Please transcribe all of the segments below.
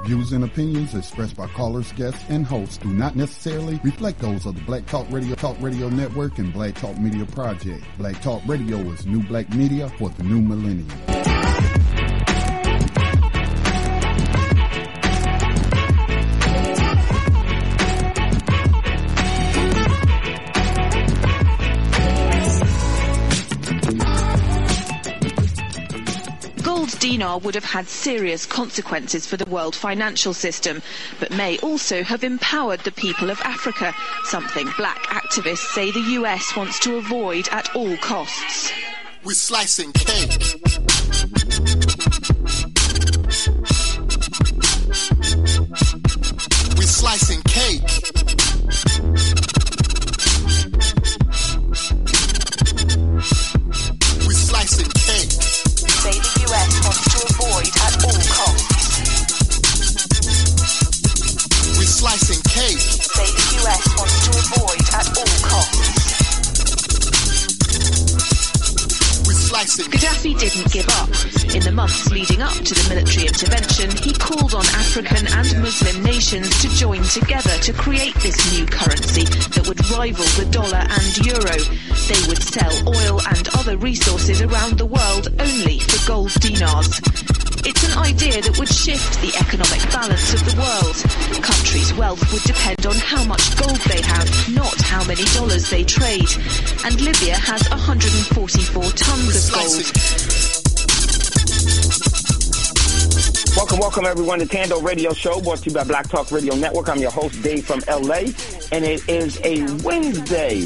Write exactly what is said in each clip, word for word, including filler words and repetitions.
views and opinions expressed by callers, guests, and hosts do not necessarily reflect those of the Black Talk Radio Talk Radio Network and Black Talk Media Project. Black Talk Radio is new black media for the new millennium. Dinar would have had serious consequences for the world financial system, but may also have empowered the people of Africa, something black activists say the U S wants to avoid at all costs. We're slicing cake. We're slicing cake. We're slicing cake. Say the U S wants to avoid at all costs. We're slicing cake. Say the U S wants to avoid at all costs. We're slicing. Gaddafi didn't give up. In the months leading up to the military intervention, he called on African and Muslim nations to join together to create this new currency that would rival the dollar and euro. They would sell oil and other resources around the world only for gold dinars. It's an idea that would shift the economic balance of the world. Countries' wealth would depend on how much gold they have, not how many dollars they trade. And Libya has one hundred forty-four tons of gold. Welcome, welcome everyone to Tando Radio Show, brought to you by Black Talk Radio Network. I'm your host, Dave from L A, and it is a Wednesday,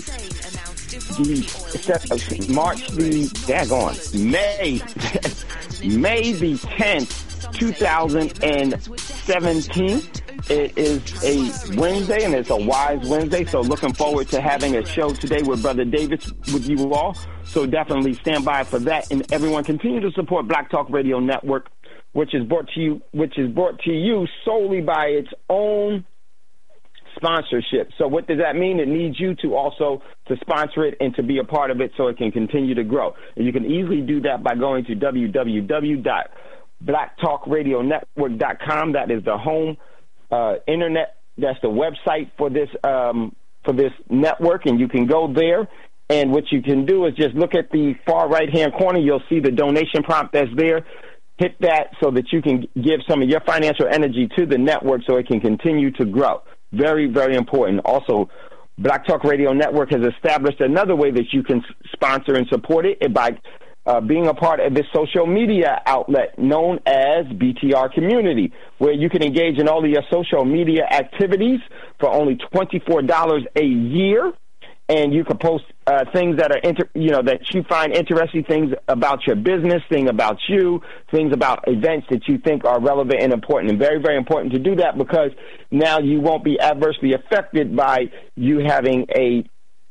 the March the, daggone, May, May the tenth, two thousand seventeen. It is a Wednesday, and it's a wise Wednesday, so looking forward to having a show today with Brother Davis with you all. So definitely stand by for that, and everyone continue to support Black Talk Radio Network, which is brought to you, which is brought to you solely by its own sponsorship. So what does that mean? It needs you to also to sponsor it and to be a part of it so it can continue to grow. And you can easily do that by going to w w w dot black talk radio network dot com. That is the home uh, internet. That's the website for this um, for this network, and you can go there. And what you can do is just look at the far right-hand corner. You'll see the donation prompt that's there. Hit that so that you can give some of your financial energy to the network so it can continue to grow. Very, very important. Also, Black Talk Radio Network has established another way that you can sponsor and support it by uh, being a part of this social media outlet known as B T R Community, where you can engage in all of your social media activities for only twenty-four dollars a year. And you can post uh, things that are, inter- you know, that you find interesting, things about your business, things about you, things about events that you think are relevant and important. And very, very important to do that because now you won't be adversely affected by you having a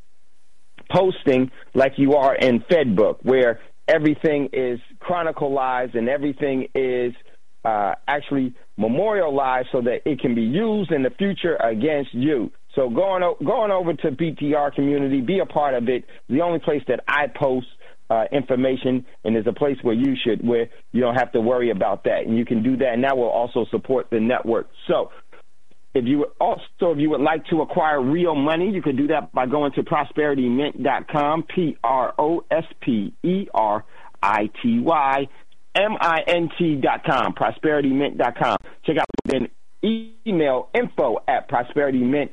posting like you are in FedBook, where everything is chronicalized and everything is uh, actually memorialized so that it can be used in the future against you. So going, going over to B T R Community, be a part of it. The only place that I post uh, information, and there's a place where you should, where you don't have to worry about that. And you can do that, and that will also support the network. So if you also, if you would like to acquire real money, you can do that by going to prosperity mint dot com, P R O S P E R I T Y M I N T dot com, prosperity mint dot com. Check out then email info at prosperity mint.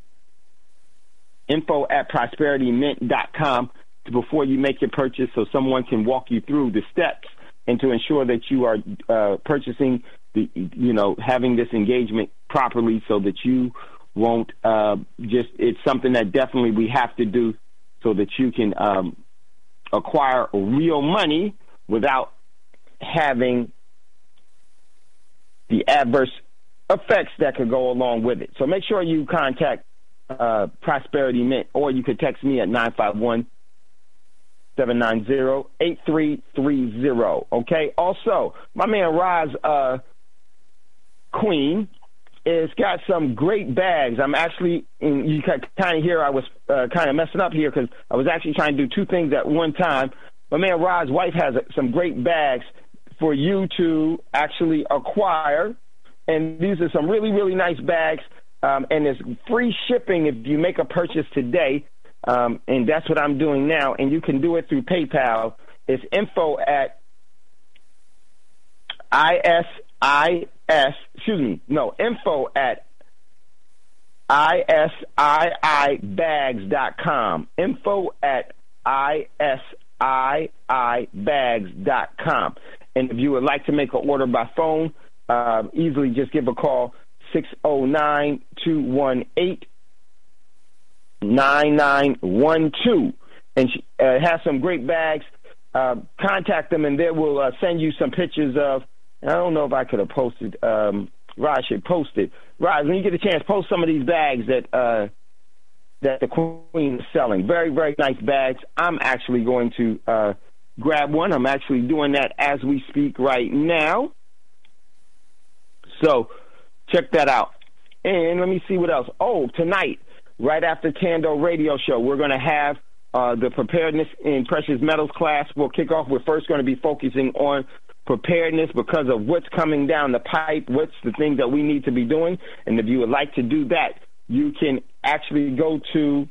info at prosperity mint dot com before you make your purchase so someone can walk you through the steps and to ensure that you are uh, purchasing, the, you know, having this engagement properly so that you won't uh, just, it's something that definitely we have to do so that you can um, acquire real money without having the adverse effects that could go along with it. So make sure you contact Uh, Prosperity Mint, or you could text me at nine five one, seven nine zero, eight three three zero. Okay. Also, my man Roz uh, Queen has got some great bags. I'm actually, in, you can kind of hear I was uh, kind of messing up here because I was actually trying to do two things at one time. My man Roz's wife has some great bags for you to actually acquire. And these are some really, really nice bags. Um, and there's free shipping if you make a purchase today. Um, and that's what I'm doing now. And you can do it through PayPal. It's info at I S I S, excuse me, no, info at I S I I bags dot com. Info at I S I I bags dot com. And if you would like to make an order by phone, uh, easily just give a call, six oh nine, two one eight, nine nine one two. And she uh, has some great bags. Uh, contact them, and they will uh, send you some pictures of, I don't know if I could have posted, um, Raj should post it. Raj, when you get a chance, post some of these bags that uh, that the Queen is selling. Very, very nice bags. I'm actually going to uh, grab one. I'm actually doing that as we speak right now. So check that out. And let me see what else. Oh, tonight, right after Tando Radio Show, we're going to have uh, the Preparedness in Precious Metals class. We'll kick off. We're first going to be focusing on preparedness because of what's coming down the pipe, what's the things that we need to be doing. And if you would like to do that, you can actually go to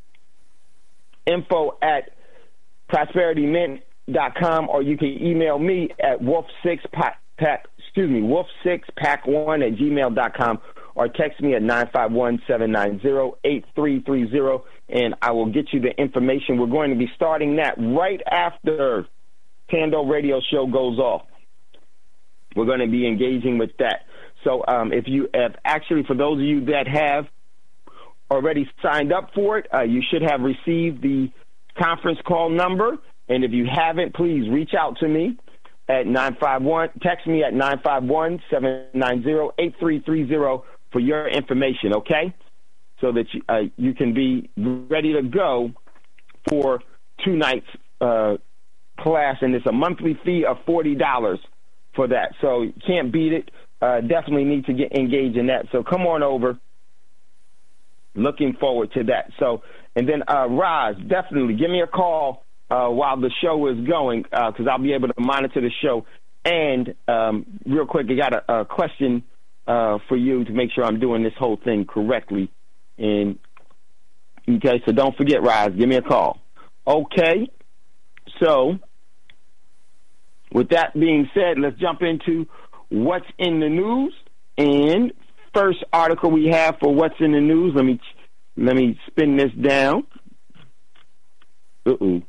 info at prosperity mint dot com, or you can email me at wolf six pack, excuse me, wolf six pack one at gmail dot com, or text me at nine five one, seven nine zero, eight three three zero, and I will get you the information. We're going to be starting that right after Tando Radio Show goes off. We're going to be engaging with that. So um, if you have actually, for those of you that have already signed up for it, uh, you should have received the conference call number. And if you haven't, please reach out to me at nine five one, text me at nine five one, seven nine zero, eight three three zero for your information, okay? So that you, uh, you can be ready to go for two nights uh class, and it's a monthly fee of forty dollars for that. So you can't beat it. Uh, definitely need to get engaged in that. So come on over. Looking forward to that. So, and then uh, Roz, definitely give me a call uh, while the show is going, because uh, I'll be able to monitor the show. And um, real quick, I got a, a question uh, for you to make sure I'm doing this whole thing correctly. And okay, so don't forget, Roz, give me a call. Okay. So, with that being said, let's jump into what's in the news. And first article we have for what's in the news, let me let me spin this down. Uh-oh.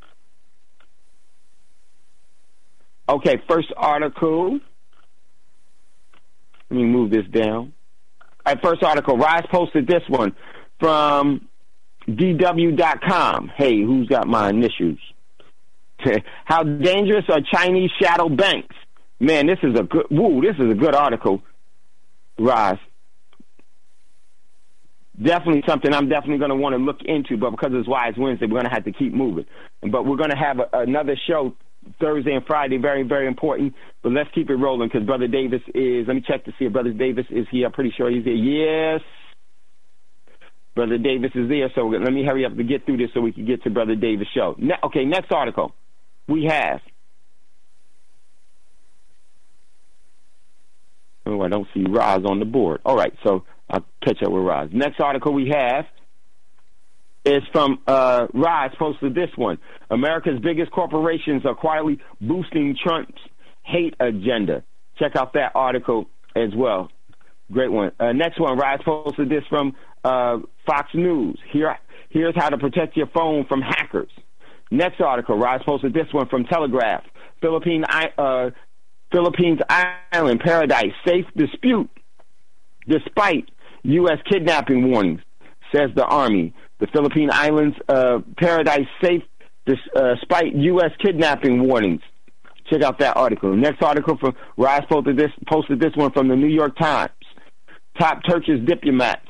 Okay, first article. Let me move this down. All right, first article. Rise posted this one from D W dot com. Hey, who's got my initials? How dangerous are Chinese shadow banks? Man, this is a good. Woo, this is a good article. Rise. Definitely something I'm definitely going to want to look into, but because it's Wise Wednesday, we're going to have to keep moving. But we're going to have a, another show Thursday and Friday, very, very important. But let's keep it rolling because Brother Davis is. Let me check to see if Brother Davis is here. I'm pretty sure he's here. Yes. Brother Davis is there, so let me hurry up to get through this so we can get to Brother Davis' show. Ne- okay, next article we have. Oh, I don't see Roz on the board. All right, so I'll catch up with Roz. Next article we have is from uh, Roz, posted this one. America's biggest corporations are quietly boosting Trump's hate agenda. Check out that article as well. Great one. Uh, next one, Roz posted this from uh, Fox News. Here, here's how to protect your phone from hackers. Next article, Roz posted this one from Telegraph. Philippine, uh, Philippines Island Paradise safe dispute despite U S kidnapping warnings, says the Army. The Philippine Islands uh, Paradise safe dis- uh, despite U S kidnapping warnings. Check out that article. Next article from Roz posted this, posted this one from the New York Times. Top Turkish diplomats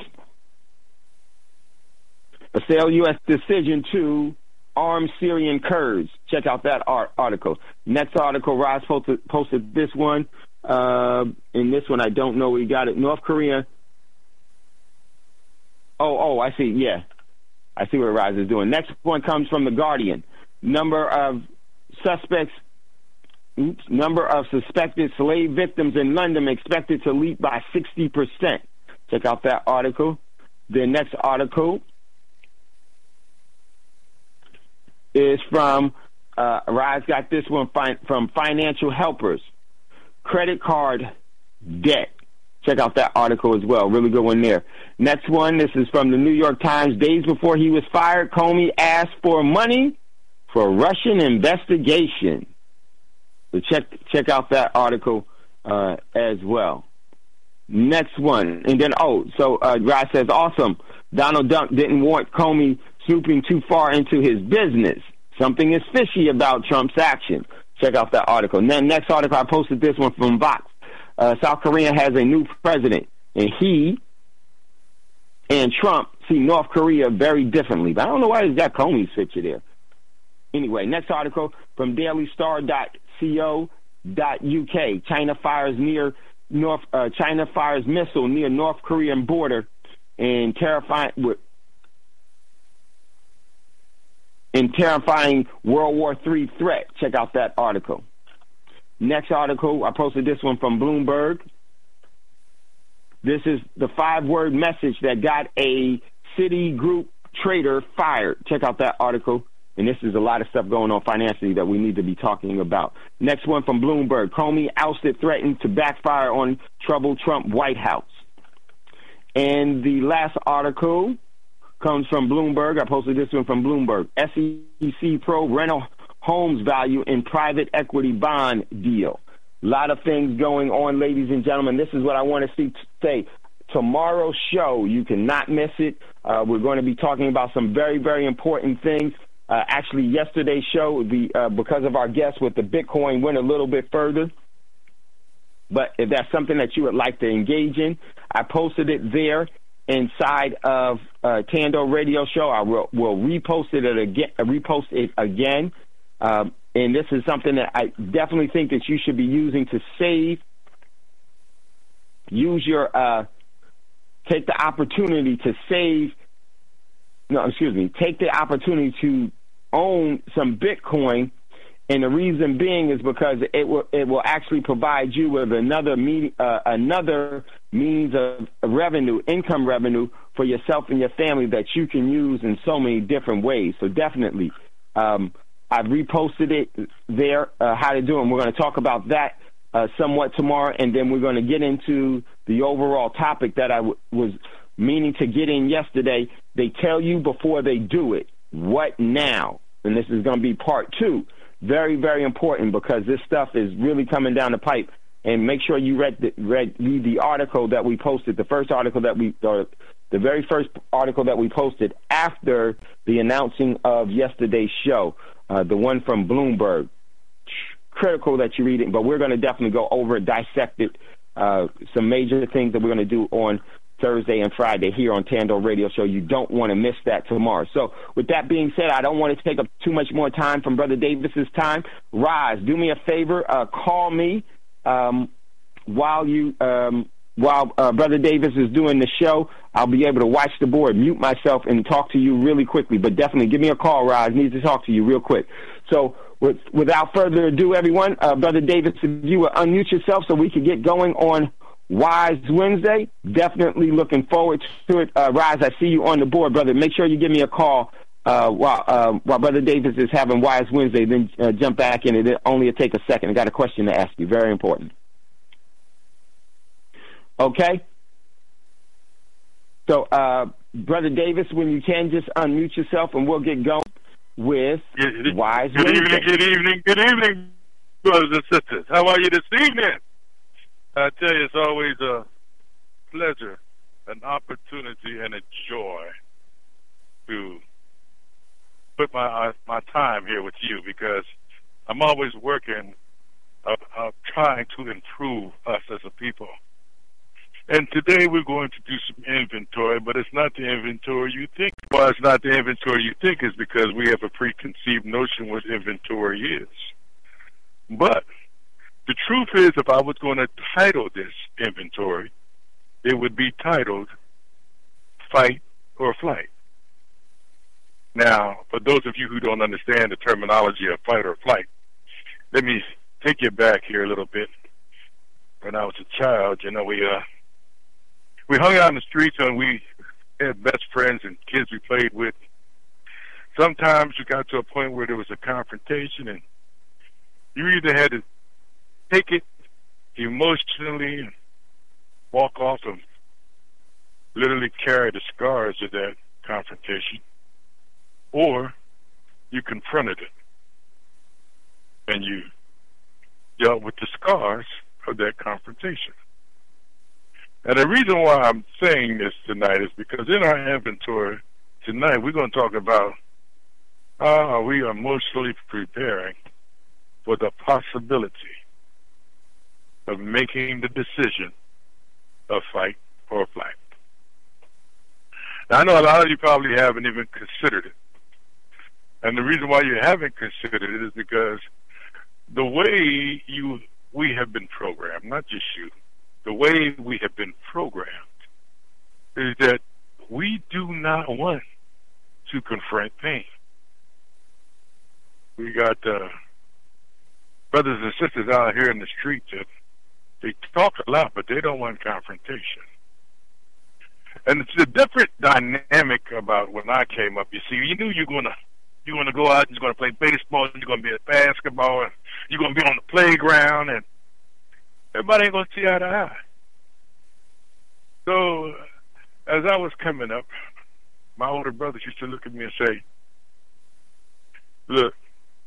assail U S decision to arm Syrian Kurds. Check out that art- article. Next article, Roz posted, posted this one. Uh, in this one, I don't know where he got it. North Korea. Oh, oh, I see. Yeah. I see what Roz is doing. Next one comes from The Guardian. Number of suspects oops, number of suspected slave victims in London expected to leap by sixty percent. Check out that article. The next article is from, uh, Rise got this one fi- from Financial Helpers. Credit card debt. Check out that article as well. Really good one there. Next one, this is from the New York Times. Days before he was fired, Comey asked for money for Russian investigation. So check check out that article uh, as well. Next one. And then, oh, so uh, Rise says, awesome. Donald Duck didn't want Comey snooping too far into his business. Something is fishy about Trump's action. Check out that article. And then next article, I posted this one from Vox. Uh, South Korea has a new president, and he and Trump see North Korea very differently. But I don't know why he's got Comey's picture there. Anyway, next article from daily star dot co dot U K. China fires near North. Uh, China fires missile near North Korean border, and terrifying. In terrifying World War Three threat. Check out that article. Next article, I posted this one from Bloomberg. This is the five-word message that got a Citigroup trader fired. Check out that article. And this is a lot of stuff going on financially that we need to be talking about. Next one from Bloomberg. Comey ousted threatened to backfire on troubled Trump White House. And the last article comes from Bloomberg. I posted this one from Bloomberg. S E C probe rental homes value in private equity bond deal. A lot of things going on, ladies and gentlemen. This is what I want to see say. Tomorrow's show, you cannot miss it. Uh, we're going to be talking about some very, very important things. Uh, actually, yesterday's show, the uh, because of our guest with the Bitcoin, went a little bit further. But if that's something that you would like to engage in, I posted it there inside of uh, Tando Radio Show. I will, will repost it again. Repost it again. Um, and this is something that I definitely think that you should be using to save. Use your, uh, take the opportunity to save, no, excuse me, take the opportunity to own some Bitcoin. And the reason being is because it will, it will actually provide you with another, me, uh, another means of revenue, income revenue for yourself and your family that you can use in so many different ways. So definitely, um, I've reposted it there, uh, how to do it. And we're going to talk about that uh, somewhat tomorrow, and then we're going to get into the overall topic that I w- was meaning to get in yesterday. They tell you before they do it. What now? And this is going to be part two. Very, very important because this stuff is really coming down the pipe. And make sure you read the, read, read the article that we posted, the first article that we, or the very first article that we posted after the announcing of yesterday's show. Uh, the one from Bloomberg. Critical that you read it, but we're going to definitely go over it, dissect it, uh, some major things that we're going to do on Thursday and Friday here on Tando Radio Show. You don't want to miss that tomorrow. So with that being said, I don't want to take up too much more time from Brother Davis's time. Roz, do me a favor, uh, call me um, while you um, while uh, Brother Davis is doing the show. I'll be able to watch the board, mute myself, and talk to you really quickly. But definitely give me a call, Roz. I need to talk to you real quick. So with, without further ado, everyone, uh, Brother Davis, if you would unmute yourself so we can get going on Wise Wednesday. Definitely looking forward to it. Uh, Roz, I see you on the board, brother. Make sure you give me a call uh, while, uh, while Brother Davis is having Wise Wednesday. Then uh, jump back in. It only take a second. I got a question to ask you. Very important. Okay? So, uh, Brother Davis, when you can, just unmute yourself, and we'll get going with good, Wise good Wednesday. Evening, good evening, good evening, brothers and sisters. How are you this evening? I tell you, it's always a pleasure, an opportunity, and a joy to put my uh, my time here with you, because I'm always working, uh, uh, trying to improve us as a people. And today we're going to do some inventory, but it's not the inventory you think. Why it's not the inventory you think is because we have a preconceived notion what inventory is. But the truth is, if I was going to title this inventory, it would be titled Fight or Flight. Now, for those of you who don't understand the terminology of fight or flight, let me take you back here a little bit. When I was a child, you know, we uh, we hung out in the streets and we had best friends and kids we played with. Sometimes you got to a point where there was a confrontation, and you either had to take it emotionally and walk off and literally carry the scars of that confrontation, or you confronted it and you dealt with the scars of that confrontation. And the reason why I'm saying this tonight is because in our inventory tonight, we're going to talk about how we are emotionally preparing for the possibility of making the decision of fight or flight. Now, I know a lot of you probably haven't even considered it. And the reason why you haven't considered it is because the way you we have been programmed, not just you, the way we have been programmed is that we do not want to confront pain. We got uh, brothers and sisters out here in the streets that they talk a lot, but they don't want confrontation. And it's a different dynamic about when I came up. You see, you knew you were gonna you're gonna go out and you're gonna play baseball, you're gonna be at basketball, and you're gonna be on the playground, and everybody ain't gonna see eye to eye. So, as I was coming up, my older brothers used to look at me and say, "Look,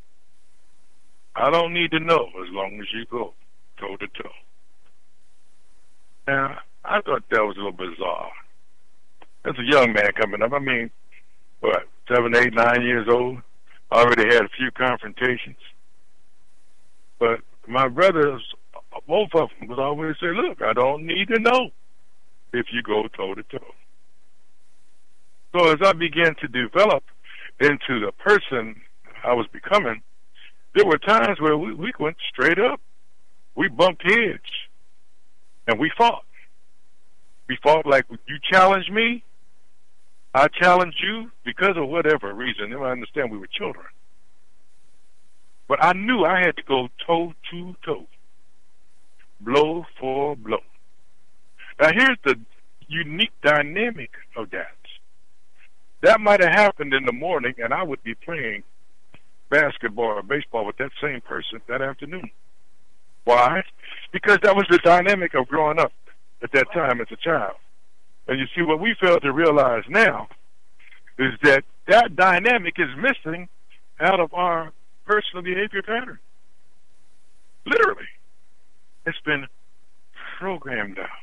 I don't need to know as long as you go toe to toe." Now, I thought that was a little bizarre. As a young man coming up, I mean, what, seven, eight, nine years old, already had a few confrontations. But my brothers, both of them, would always say, "Look, I don't need to know if you go toe to toe." So as I began to develop into the person I was becoming, there were times where we, we went straight up. We bumped heads, and we fought. We fought like, you challenge me, I challenge you, because of whatever reason. I understand we were children. But I knew I had to go toe to toe, blow for blow. Now here's the unique dynamic of that. That might have happened in the morning, and I would be playing basketball or baseball with that same person that afternoon. Why? Because that was the dynamic of growing up at that time as a child. And you see, what we fail to realize now is that that dynamic is missing out of our personal behavior pattern. Literally. It's been programmed out.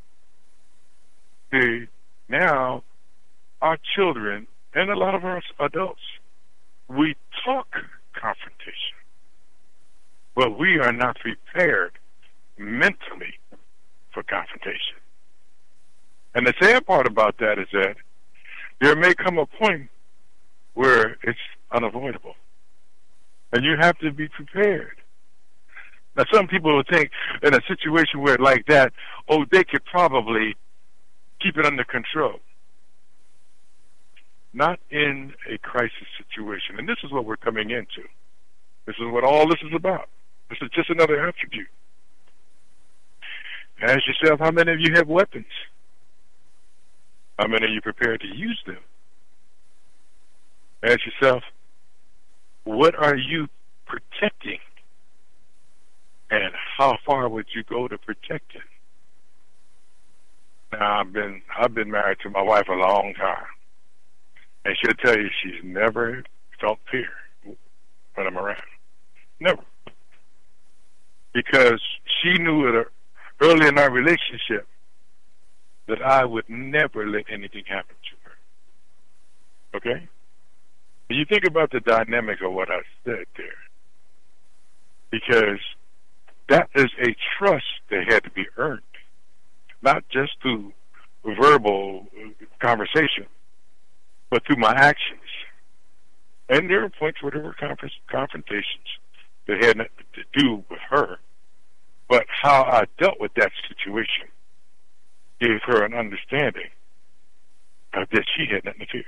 See, now our children and a lot of our adults, we talk confrontation, but we are not prepared mentally for confrontation. And the sad part about that is that there may come a point where it's unavoidable, and you have to be prepared. Now, some people will think in a situation where like that, oh, they could probably keep it under control. Not in a crisis situation. And this is what we're coming into. This is what all this is about. This is just another attribute. Ask yourself, how many of you have weapons? How many are you prepared to use them? Ask yourself, what are you protecting? And how far would you go to protect it? Now, I've been I've been married to my wife a long time, and she'll tell you she's never felt fear when I'm around. Never. Because she knew it early in our relationship that I would never let anything happen to her. Okay? And you think about the dynamic of what I said there. Because that is a trust that had to be earned, not just through verbal conversation, but through my actions. And there were points where there were confrontations that had nothing to do with her, but how I dealt with that situation gave her an understanding of that she had nothing to fear.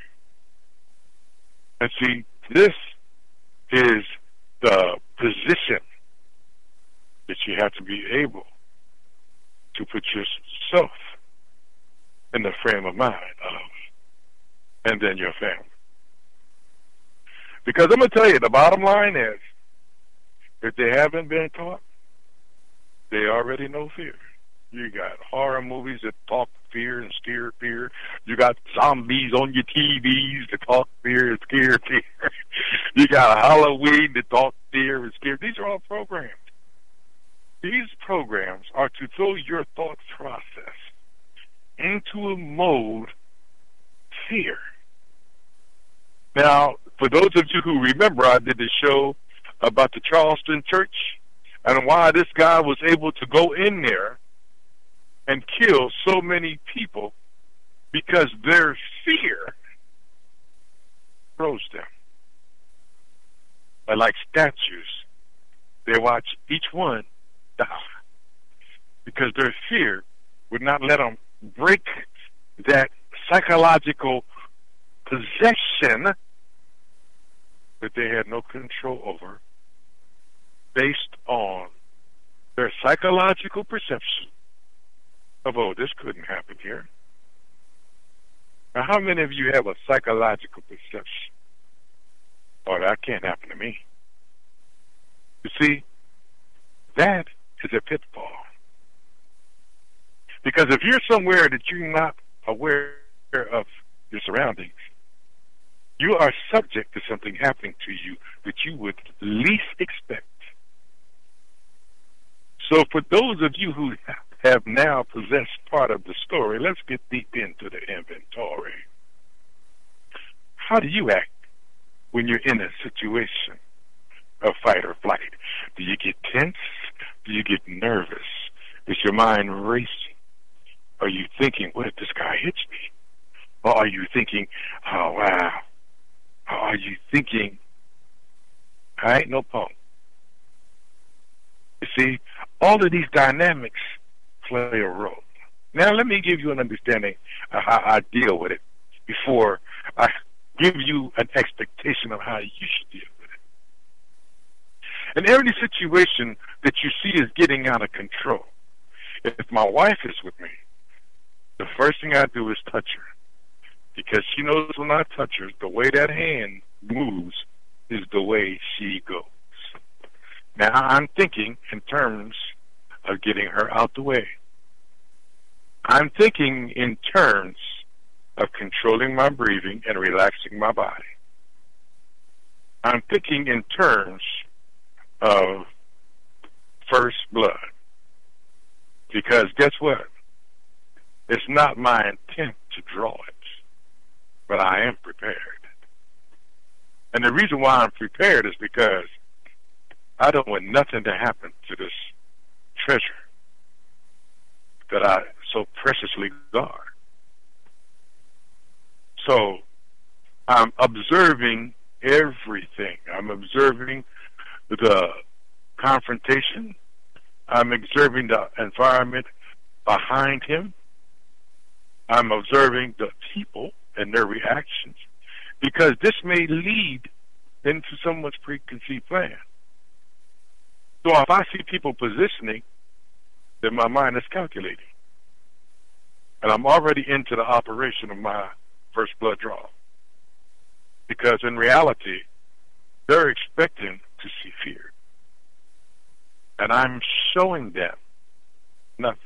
And see, this is the position that you have to be able to put yourself in the frame of mind of, and then your family. Because I'm going to tell you, the bottom line is, if they haven't been taught, they already know fear. You got horror movies that talk fear and scare fear. You got zombies on your T Vs that talk fear and scare fear. You got Halloween that talk fear and scare. These are all programs. These programs are to throw your thought process into a mode fear. Now, for those of you who remember, I did the show about the Charleston church and why this guy was able to go in there and kill so many people because their fear froze them. But like statues, they watch each one die because their fear would not let them break that psychological possession that they had no control over based on their psychological perception of, oh, this couldn't happen here. Now, how many of you have a psychological perception? Oh, that can't happen to me. You see, that is a pitfall. Because if you're somewhere that you're not aware of your surroundings, you are subject to something happening to you that you would least expect. So for those of you who have now possessed part of the story, let's get deep into the inventory. How do you act when you're in a situation of fight or flight? Do you get tense? Do you get nervous? Is your mind racing? Are you thinking, what if this guy hits me? Or are you thinking, oh, wow. Or are you thinking, I ain't no punk? You see, all of these dynamics play a role. Now, let me give you an understanding of how I deal with it before I give you an expectation of how you should deal with it. In every situation that you see is getting out of control, if my wife is with me, the first thing I do is touch her. Because she knows when I touch her, the way that hand moves is the way she goes. Now, I'm thinking in terms of getting her out the way. I'm thinking in terms of controlling my breathing and relaxing my body. I'm thinking in terms of first blood. Because guess what? It's not my intent to draw it, but I am prepared. And the reason why I'm prepared is because I don't want nothing to happen to this treasure that I so preciously guard. So I'm observing everything. I'm observing the confrontation. I'm observing the environment behind him. I'm observing the people and their reactions, because this may lead into someone's preconceived plan. So if I see people positioning, then my mind is calculating. And I'm already into the operation of my first blood draw. Because in reality, they're expecting to see fear. And I'm showing them nothing.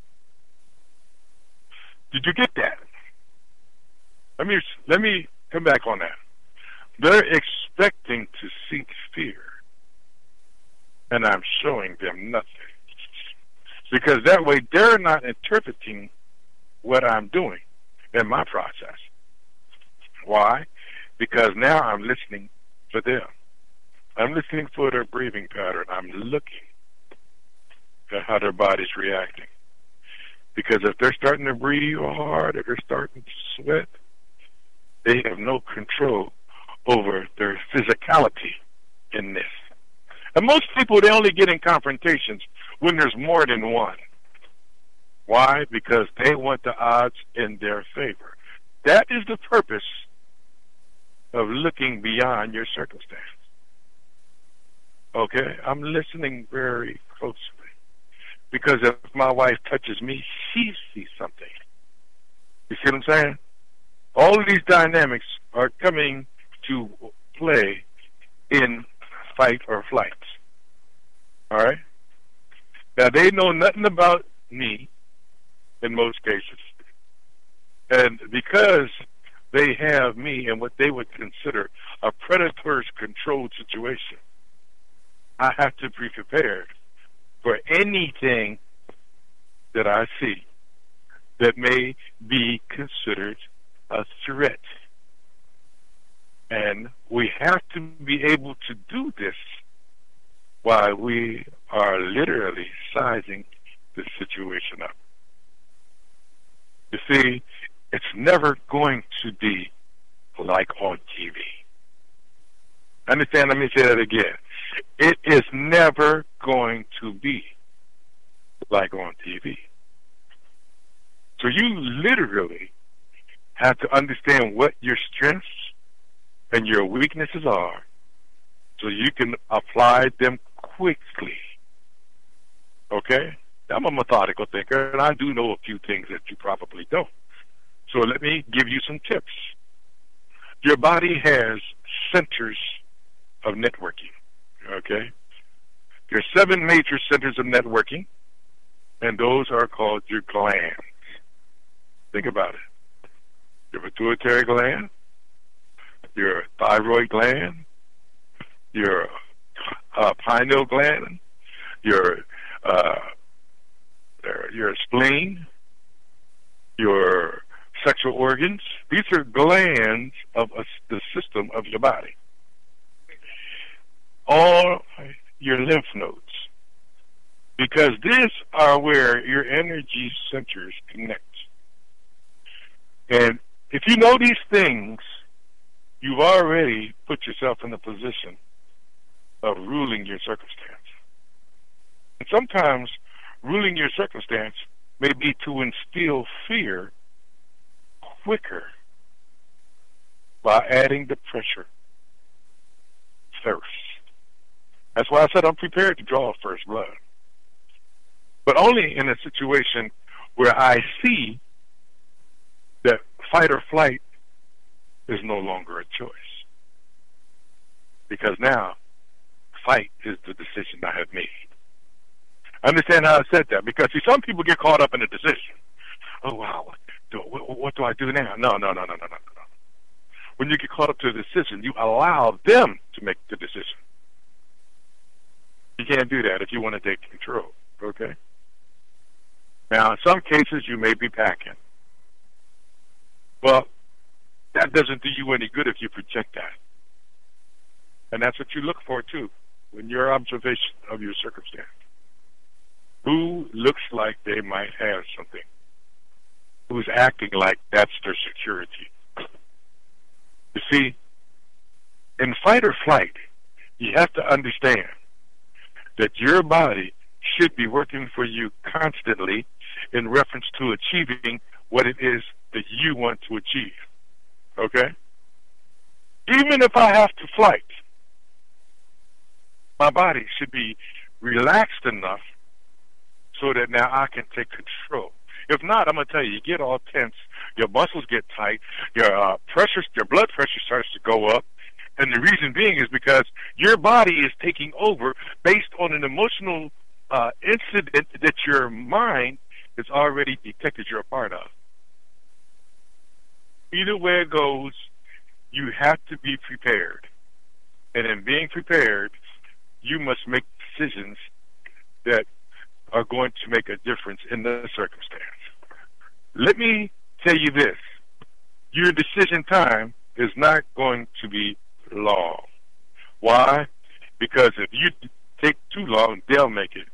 Did you get that? Let me let me come back on that. They're expecting to see fear, and I'm showing them nothing. Because that way they're not interpreting what I'm doing in my process. Why? Because now I'm listening for them. I'm listening for their breathing pattern. I'm looking at how their body's reacting. Because if they're starting to breathe hard, if they're starting to sweat, they have no control over their physicality in this. And most people, they only get in confrontations when there's more than one. Why? Because they want the odds in their favor. That is the purpose of looking beyond your circumstance. Okay? I'm listening very closely. Because if my wife touches me, she sees something. You see what I'm saying? All of these dynamics are coming to play in fight or flight. All right? Now, they know nothing about me in most cases. And because they have me in what they would consider a predator's controlled situation, I have to be prepared for anything that I see that may be considered a threat. And we have to be able to do this while we are literally sizing the situation up. You see, it's never going to be like on T V. Understand? Let me say that again. It is never going to be like on T V. So you literally have to understand what your strengths and your weaknesses are so you can apply them quickly. Okay? I'm a methodical thinker, and I do know a few things that you probably don't. So let me give you some tips. Your body has centers of networking. Okay? There are seven major centers of networking, and those are called your glands. Think about it. Your pituitary gland, your thyroid gland, your uh, pineal gland, your uh, your spleen, your sexual organs. These are glands of a, the system of your body. All your lymph nodes, because these are where your energy centers connect. And if you know these things, you've already put yourself in a position of ruling your circumstance. And sometimes ruling your circumstance may be to instill fear quicker by adding the pressure first. That's why I said I'm prepared to draw first blood. But only in a situation where I see that fight or flight is no longer a choice. Because now, fight is the decision I have made. Understand how I said that? Because, see, some people get caught up in a decision. Oh, wow, what do, what, what do I do now? No, no, no, no, no, no, no. When you get caught up to a decision, you allow them to make the decision. You can't do that if you want to take control, okay? Now, in some cases, you may be packing. Well, that doesn't do you any good if you project that. And that's what you look for, too, in your observation of your circumstance. Who looks like they might have something? Who's acting like that's their security? You see, in fight or flight, you have to understand that your body should be working for you constantly in reference to achieving what it is that you want to achieve. Okay? Even if I have to flight, my body should be relaxed enough so that now I can take control. If not, I'm going to tell you, you get all tense, your muscles get tight, your uh, pressure, your blood pressure starts to go up, and the reason being is because your body is taking over based on an emotional uh, incident that your mind has already detected you're a part of. Either way it goes, you have to be prepared. And in being prepared, you must make decisions that are going to make a difference in the circumstance. Let me tell you this. Your decision time is not going to be long. Why? Because if you take too long, they'll make it.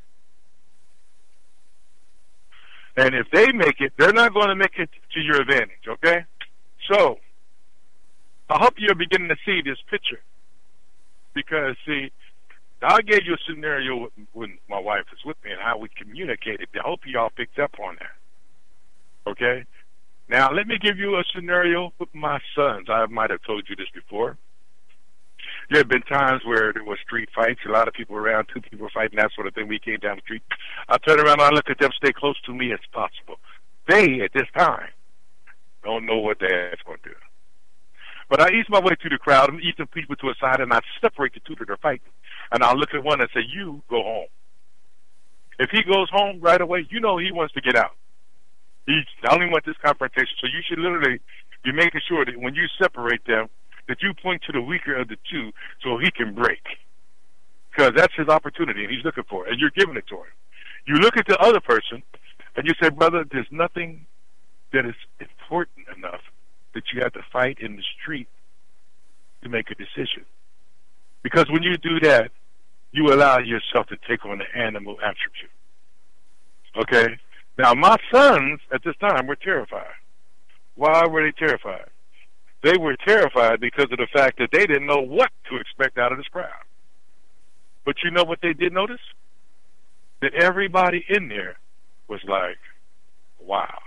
And if they make it, they're not going to make it to your advantage, okay? So, I hope you're beginning to see this picture. Because, see, I gave you a scenario when my wife was with me and how we communicated. I hope you all picked up on that. Okay? Now, let me give you a scenario with my sons. I might have told you this before. There have been times where there was street fights, a lot of people around, two people fighting, that sort of thing. We came down the street. I turn around and I look at them, stay close to me as possible. They, at this time, don't know what their ass going to do. But I ease my way through the crowd and ease the people to a side, and I separate the two that are fighting. And I'll look at one and say, you go home. If he goes home right away, you know he wants to get out. He only wants this confrontation. So you should literally be making sure that when you separate them, that you point to the weaker of the two so he can break. Because that's his opportunity, and he's looking for it, and you're giving it to him. You look at the other person, and you say, brother, there's nothing that is important enough that you have to fight in the street to make a decision. Because when you do that, you allow yourself to take on the animal attribute. Okay? Now, my sons at this time were terrified. Why were they terrified? They were terrified because of the fact that they didn't know what to expect out of this crowd. But you know what they did notice? That everybody in there was like, wow,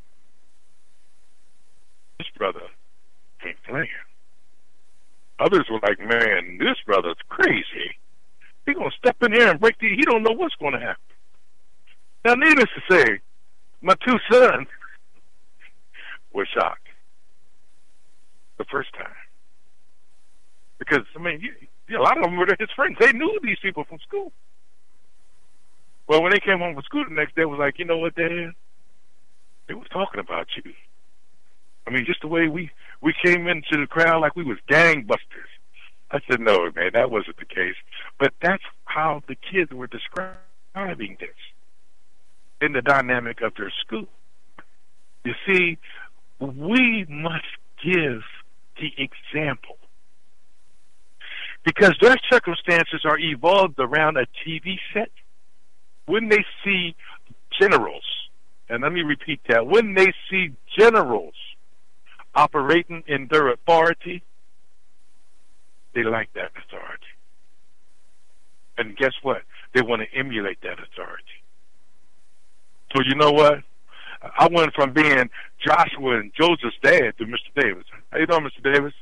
this brother ain't playing. Others were like, man, this brother's crazy. He's going to step in here and break the, he don't know what's going to happen. Now, needless to say, my two sons were shocked the first time. Because, I mean, you, you, a lot of them were his friends. They knew these people from school. Well, when they came home from school the next day, it was like, you know what, Dad? They was talking about you. I mean, just the way we, we came into the crowd like we was gangbusters. I said, no, man, that wasn't the case. But that's how the kids were describing this in the dynamic of their school. You see, we must give the example. Because their circumstances are evolved around a T V set. When they see generals, and let me repeat that, when they see generals operating in their authority, they like that authority. And guess what? They want to emulate that authority. So you know what? I went from being Joshua and Joseph's dad to Mister Davis. How you doing, Mister Davis?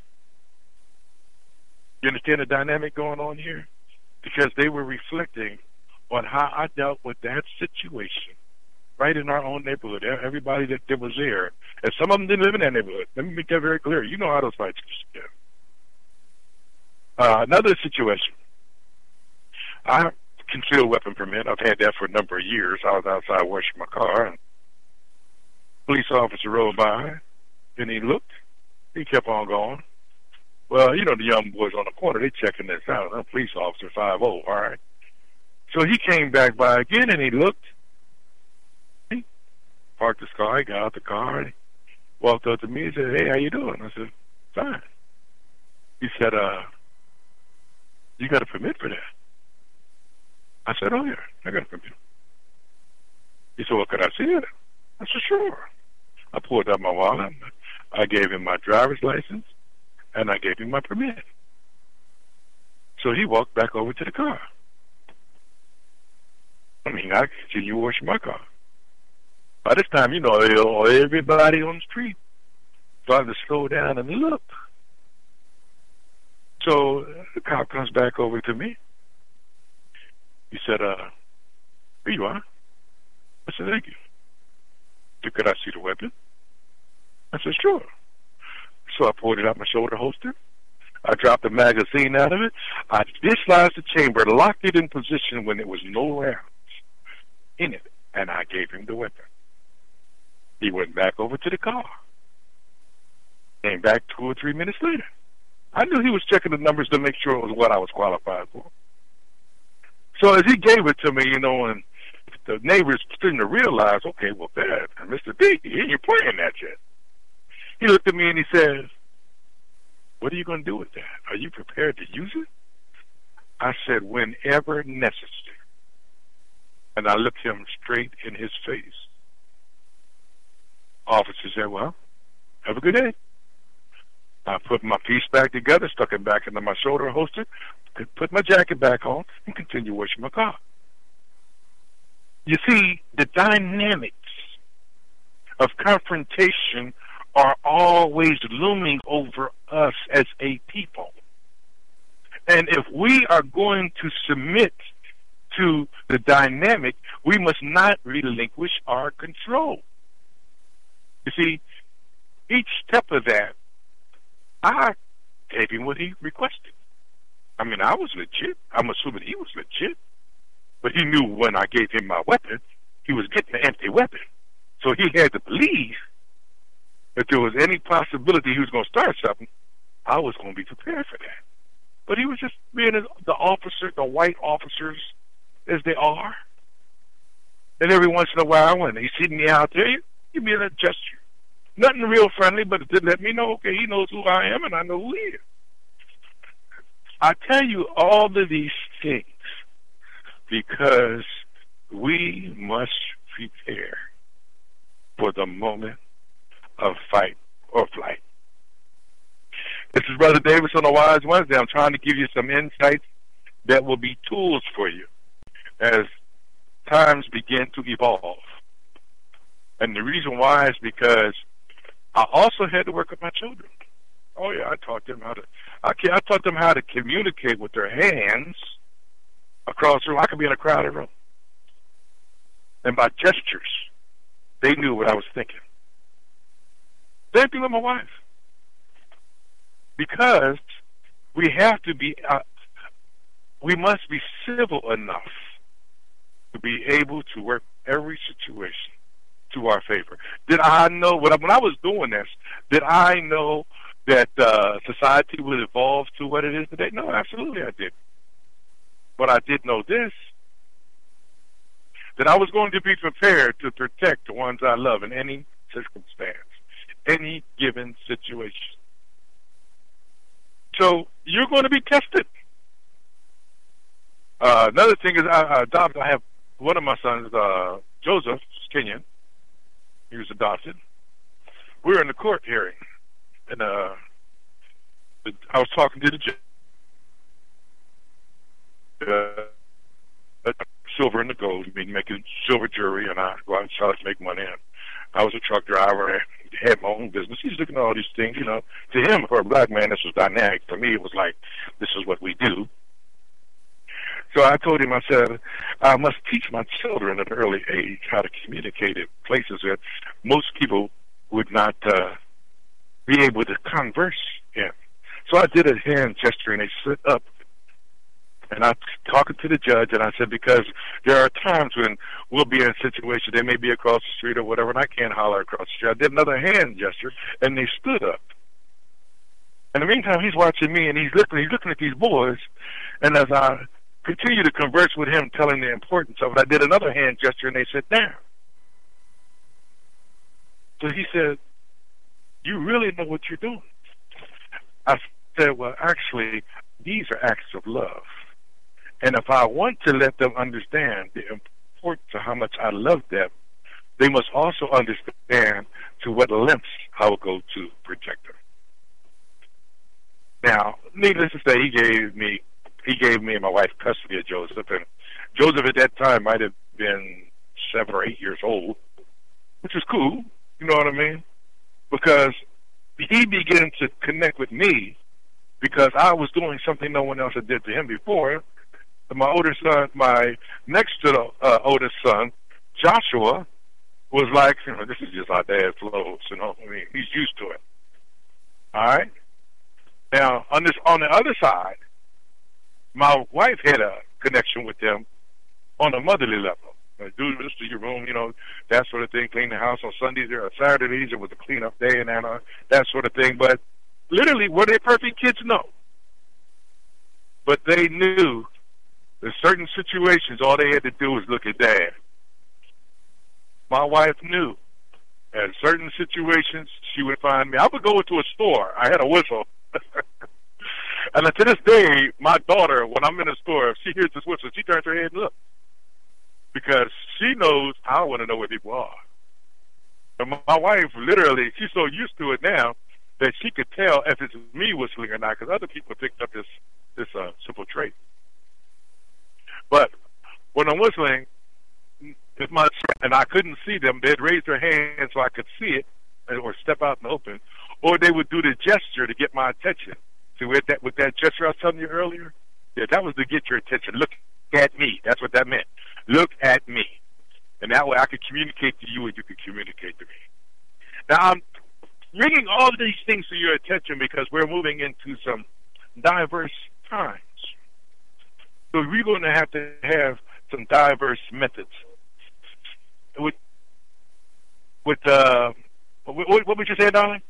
You understand the dynamic going on here? Because they were reflecting on how I dealt with that situation right in our own neighborhood. Everybody that, that was there. And some of them didn't live in that neighborhood. Let me make that very clear. You know how those fights get. Uh, another situation. I concealed weapon permit. I've had that for a number of years. I was outside washing my car, and a police officer rode by, and he looked. He kept on going. Well, you know, the young boys on the corner, they checking this out. I'm a police officer, five oh, all right. So he came back by again, and he looked. He parked his car. He got out the car, and he walked up to me and said, hey, how you doing? I said, fine. He said, uh, you got a permit for that? I said, oh, yeah, I got a permit. He said, well, could I see it? I said, sure. I pulled out my wallet. I gave him my driver's license, and I gave him my permit. So he walked back over to the car. I mean, I continue washing my car. By this time, you know, everybody on the street started to slow down and look. So the cop comes back over to me. He said, uh, here you are. I said, thank you. He said, could I see the weapon? I said, sure. So I pulled it out my shoulder holster. I dropped the magazine out of it. I dislodged the chamber, locked it in position when there was no rounds in it, and I gave him the weapon. He went back over to the car. Came back two or three minutes later. I knew he was checking the numbers to make sure it was what I was qualified for. So as he gave it to me, you know, and the neighbors starting to realize, okay, well, Dad, Mister D, he ain't playing that yet. He looked at me and he said, what are you going to do with that? Are you prepared to use it? I said, whenever necessary. And I looked him straight in his face. Officer said, well, have a good day. I put my piece back together, stuck it back into my shoulder holster, put my jacket back on, and continued washing my car. You see, the dynamics of confrontation are always looming over us as a people. And if we are going to submit to the dynamic, we must not relinquish our control. You see, each step of that, I gave him what he requested. I mean, I was legit. I'm assuming he was legit. But he knew when I gave him my weapon, he was getting an empty weapon. So he had to believe that there was any possibility he was going to start something, I was going to be prepared for that. But he was just being the officer, the white officers, as they are. And every once in a while, when he's sitting me out there, you give me a gesture. Nothing real friendly, but it did let me know, okay, he knows who I am and I know who he is. I tell you all of these things because we must prepare for the moment of fight or flight. This is Brother Davis on a Wise Wednesday. I'm trying to give you some insights that will be tools for you as times begin to evolve. And the reason why is because I also had to work with my children. Oh yeah, I taught them how to. I, I taught them how to communicate with their hands across the room. I could be in a crowded room, and by gestures, they knew what I was thinking. Same thing with my wife, because we have to be. Uh, we must be civil enough to be able to work every situation to our favor. Did I know when I, when I was doing this? Did I know that uh, society would evolve to what it is today? No, absolutely I did. But I did know this, that I was going to be prepared to protect the ones I love in any circumstance, any given situation. So you're going to be tested. Uh, another thing is I, I adopted, I have one of my sons, uh, Joseph, Kenyan. He was adopted. We were in the court hearing. And uh, I was talking to the judge. Uh, silver and the gold. I mean, making silver jewelry, and I go out and sell it to make money. And I was a truck driver. I had my own business. He's looking at all these things, you know. To him, for a black man, this was dynamic. For me, it was like, this is what we do. So I told him, I said, I must teach my children at an early age how to communicate in places that most people would not uh, be able to converse in. So I did a hand gesture, and they sit up. And I was talking to the judge, and I said, because there are times when we'll be in a situation, they may be across the street or whatever, and I can't holler across the street. I did another hand gesture, and they stood up. In the meantime, he's watching me, and he's looking, he's looking at these boys, and as I continue to converse with him, telling the importance of it, I did another hand gesture, and they sat down. So he said, you really know what you're doing. I said, well, actually, these are acts of love. And if I want to let them understand the importance of how much I love them, they must also understand to what lengths I will go to protect them. Now, needless to say, he gave me he gave me and my wife custody of Joseph, and Joseph at that time might have been seven or eight years old, which was cool, you know what I mean? Because he began to connect with me because I was doing something no one else had did to him before. My older son, my next to the uh, oldest son, Joshua, was like, you know, this is just how dad flows, you know. I mean, he's used to it. All right. Now, on this, on the other side, my wife had a connection with them on a motherly level. Like, do this to your room, you know, that sort of thing. Clean the house on Sundays or Saturdays. It was a clean-up day and that, uh, that sort of thing. But literally, were they perfect kids? No. But they knew in certain situations, all they had to do was look at Dad. My wife knew. In certain situations, she would find me. I would go into a store. I had a whistle. And to this day, my daughter, when I'm in a store, if she hears this whistle, she turns her head and looks. Because she knows I want to know where people are. And my wife, literally, she's so used to it now that she could tell if it's me whistling or not, because other people picked up this, this uh, simple trait. But when I'm whistling, if my and I couldn't see them, they'd raise their hand so I could see it or step out in the open, or they would do the gesture to get my attention. See, with that, with that gesture I was telling you earlier, yeah, that was to get your attention. Look at me. That's what that meant. Look at me. And that way I could communicate to you and you could communicate to me. Now, I'm bringing all of these things to your attention because we're moving into some diverse times. So we're going to have to have some diverse methods. With, with uh, what, what would you say, darling?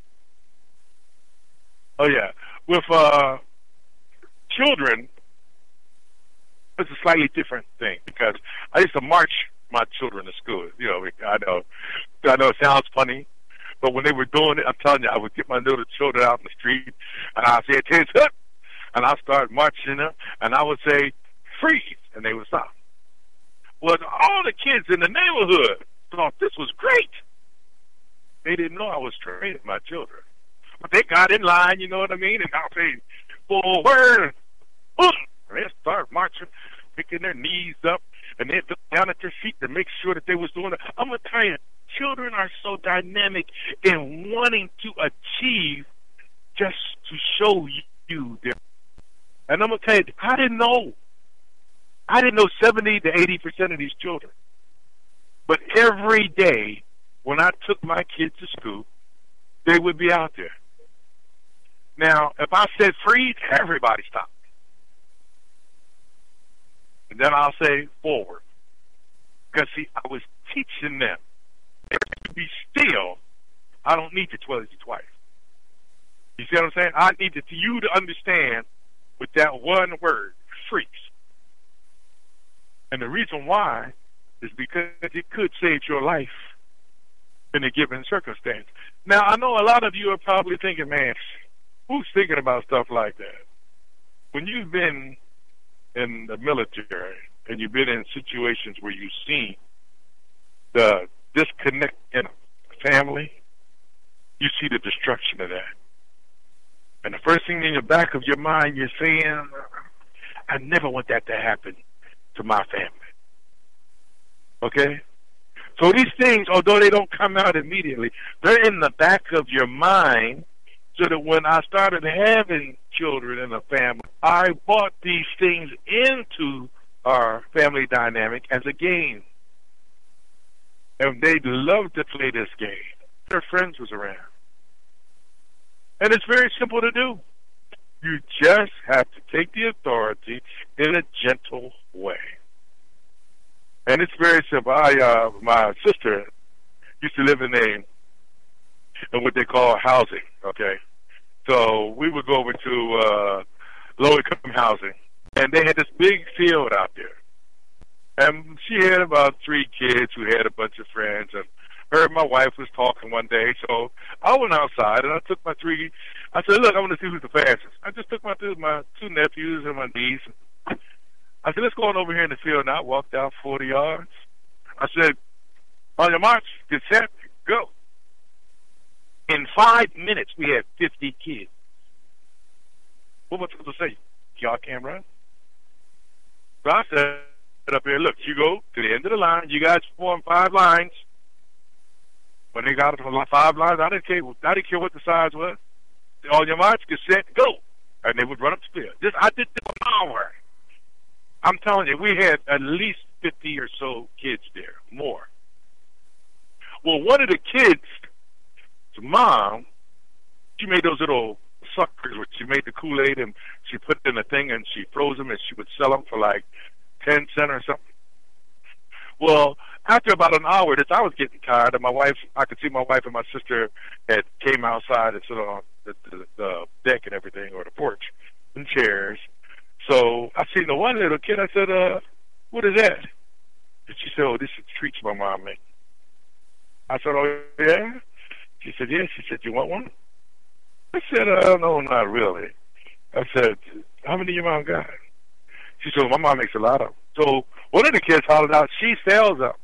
Oh, yeah. With uh, children, it's a slightly different thing because I used to march my children to school. You know, I know, I know it sounds funny, but when they were doing it, I'm telling you, I would get my little children out in the street, and I'd say, "Hands up," and I'd start marching them, and I would say, "Freeze," and they would stop. Well, all the kids in the neighborhood thought this was great. They didn't know I was training my children. But they got in line, you know what I mean? And I'll say, forward, and they start marching, picking their knees up, and they look down at their feet to make sure that they was doing it. I'm going to tell you, children are so dynamic in wanting to achieve just to show you their. And I'm going to tell you, I didn't know. I didn't know seventy to eighty percent of these children. But every day when I took my kids to school, they would be out there. Now, if I said freeze, everybody stopped. And then I'll say forward. Because, see, I was teaching them to be still. I don't need to tell you twice. You see what I'm saying? I needed you to understand with that one word, freeze. And the reason why is because it could save your life in a given circumstance. Now, I know a lot of you are probably thinking, man, who's thinking about stuff like that? When you've been in the military and you've been in situations where you've seen the disconnect in a family, you see the destruction of that. And the first thing in the back of your mind, you're saying, I never want that to happen to my family. Okay? So these things, although they don't come out immediately, they're in the back of your mind so that when I started having children in a family, I brought these things into our family dynamic as a game. And they loved to play this game. Their friends was around. And it's very simple to do. You just have to take the authority in a gentle way. And it's very simple. I, uh, my sister used to live in a, in what they call housing, okay? So we would go over to uh, low-income housing, and they had this big field out there. And she had about three kids who had a bunch of friends, and her and my wife was talking one day, so I went outside, and I took my three, I said, look, I want to see who's the fastest. I just took my two, my two nephews and my niece. I said, let's go on over here in the field, and I walked out forty yards. I said, on your march, get set, go. In five minutes, we had fifty kids. What am I supposed to say? Y'all can't run? So I said up here, look, you go to the end of the line. You guys form five lines. When they got to five lines, I didn't care. I didn't care what the size was. On your march, get set, go, and they would run up the field. This I did this an hour. I'm telling you, we had at least fifty or so kids there, more. Well, one of the kids, his mom, she made those little suckers where she made the Kool-Aid and she put it in a thing and she froze them and she would sell them for like ten cents or something. Well, after about an hour, this I was getting tired, and my wife, I could see my wife and my sister had came outside and stood on the, the, the deck and everything, or the porch, and chairs. So I seen the one little kid. I said, uh, what is that? And she said, oh, this is treats my mom made. I said, oh, yeah? She said, yeah. She said, you want one? I said, uh, no, not really. I said, how many your mom got? She said, well, my mom makes a lot of them. So one of the kids hollered out, she sells them.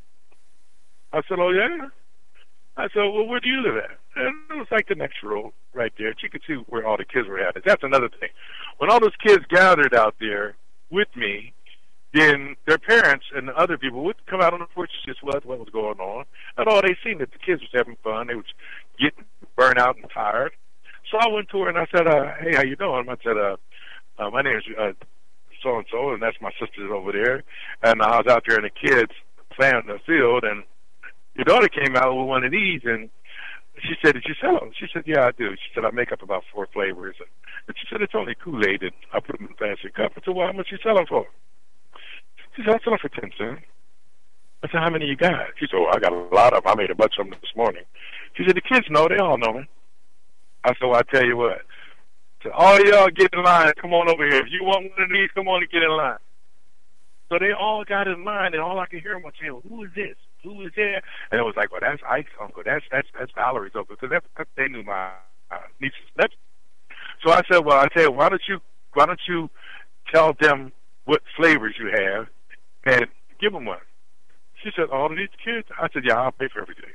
I said, oh, yeah? I said, well, where do you live at? And it was like the next row right there. You could see where all the kids were at. That's another thing. When all those kids gathered out there with me, then their parents and the other people would come out on the porch and just what, what was going on. And all they seen that the kids was having fun. They was getting burnt out and tired. So I went to her and I said, uh, hey, how you doing? I said, uh, uh, my name is uh, so-and-so, and that's my sister over there. And I was out there in the kids playing in the field, and your daughter came out with one of these, and she said, did you sell them? She said, yeah, I do. She said, I make up about four flavors. And she said, it's only Kool-Aid, and I put them in a plastic cup. I said, well, how much you sell them for? She said, I sell them for ten cents. I said, how many you got? She said, oh, I got a lot of them. I made a bunch of them this morning. She said, the kids know. They all know me. I said, well, I tell you what. So all y'all get in line. Come on over here. If you want one of these, come on and get in line. So they all got in line, and all I could hear them was saying, well, who is this? Who is there? And it was like, well, that's Ike's uncle. That's that's that's Valerie's uncle. Because that's, that's, they knew my uh, nieces. That's, so I said, well, I tell you, why don't you why don't you tell them what flavors you have and give them one? She said, all of these kids? I said, yeah, I'll pay for everything.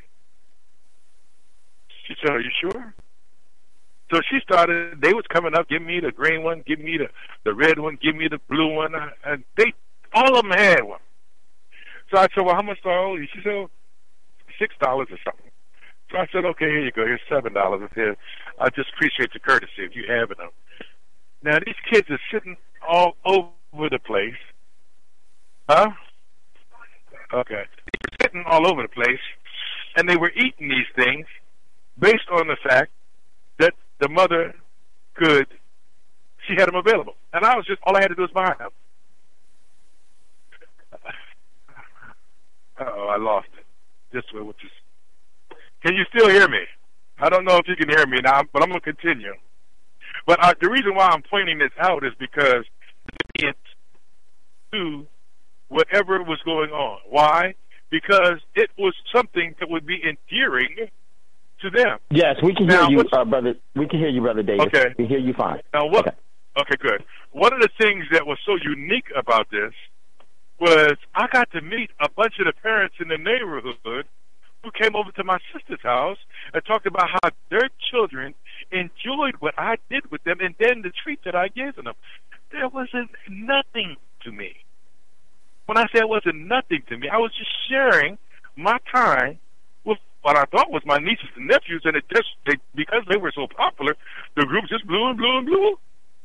She said, are you sure? So she started, they was coming up, give me the green one, give me the, the red one, give me the blue one. And they, all of them had one. So I said, well, how much do I owe you? She said, oh, six dollars or something. So I said, okay, here you go. Here's seven dollars. I said, I just appreciate the courtesy if you have it. Now, these kids are sitting all over the place. Huh? Okay. They were sitting all over the place, and they were eating these things based on the fact that the mother could, she had them available. And I was just, all I had to do was buy them. Uh-oh, I lost it. This way, which is, can you still hear me? I don't know if you can hear me now, but I'm going to continue. But uh, the reason why I'm pointing this out is because it's to whatever was going on. Why? Because it was something that would be endearing to them. Yes, we can now, hear you, uh, brother. We can hear you, brother Davis. Okay, we hear you fine. Now, what? Okay. okay, good. One of the things that was so unique about this was I got to meet a bunch of the parents in the neighborhood who came over to my sister's house and talked about how their children enjoyed what I did with them and then the treat that I gave them. There wasn't nothing to me. When I say it wasn't nothing to me, I was just sharing my time with what I thought was my nieces and nephews, and it just, they, because they were so popular, the group just blew and blew and blew.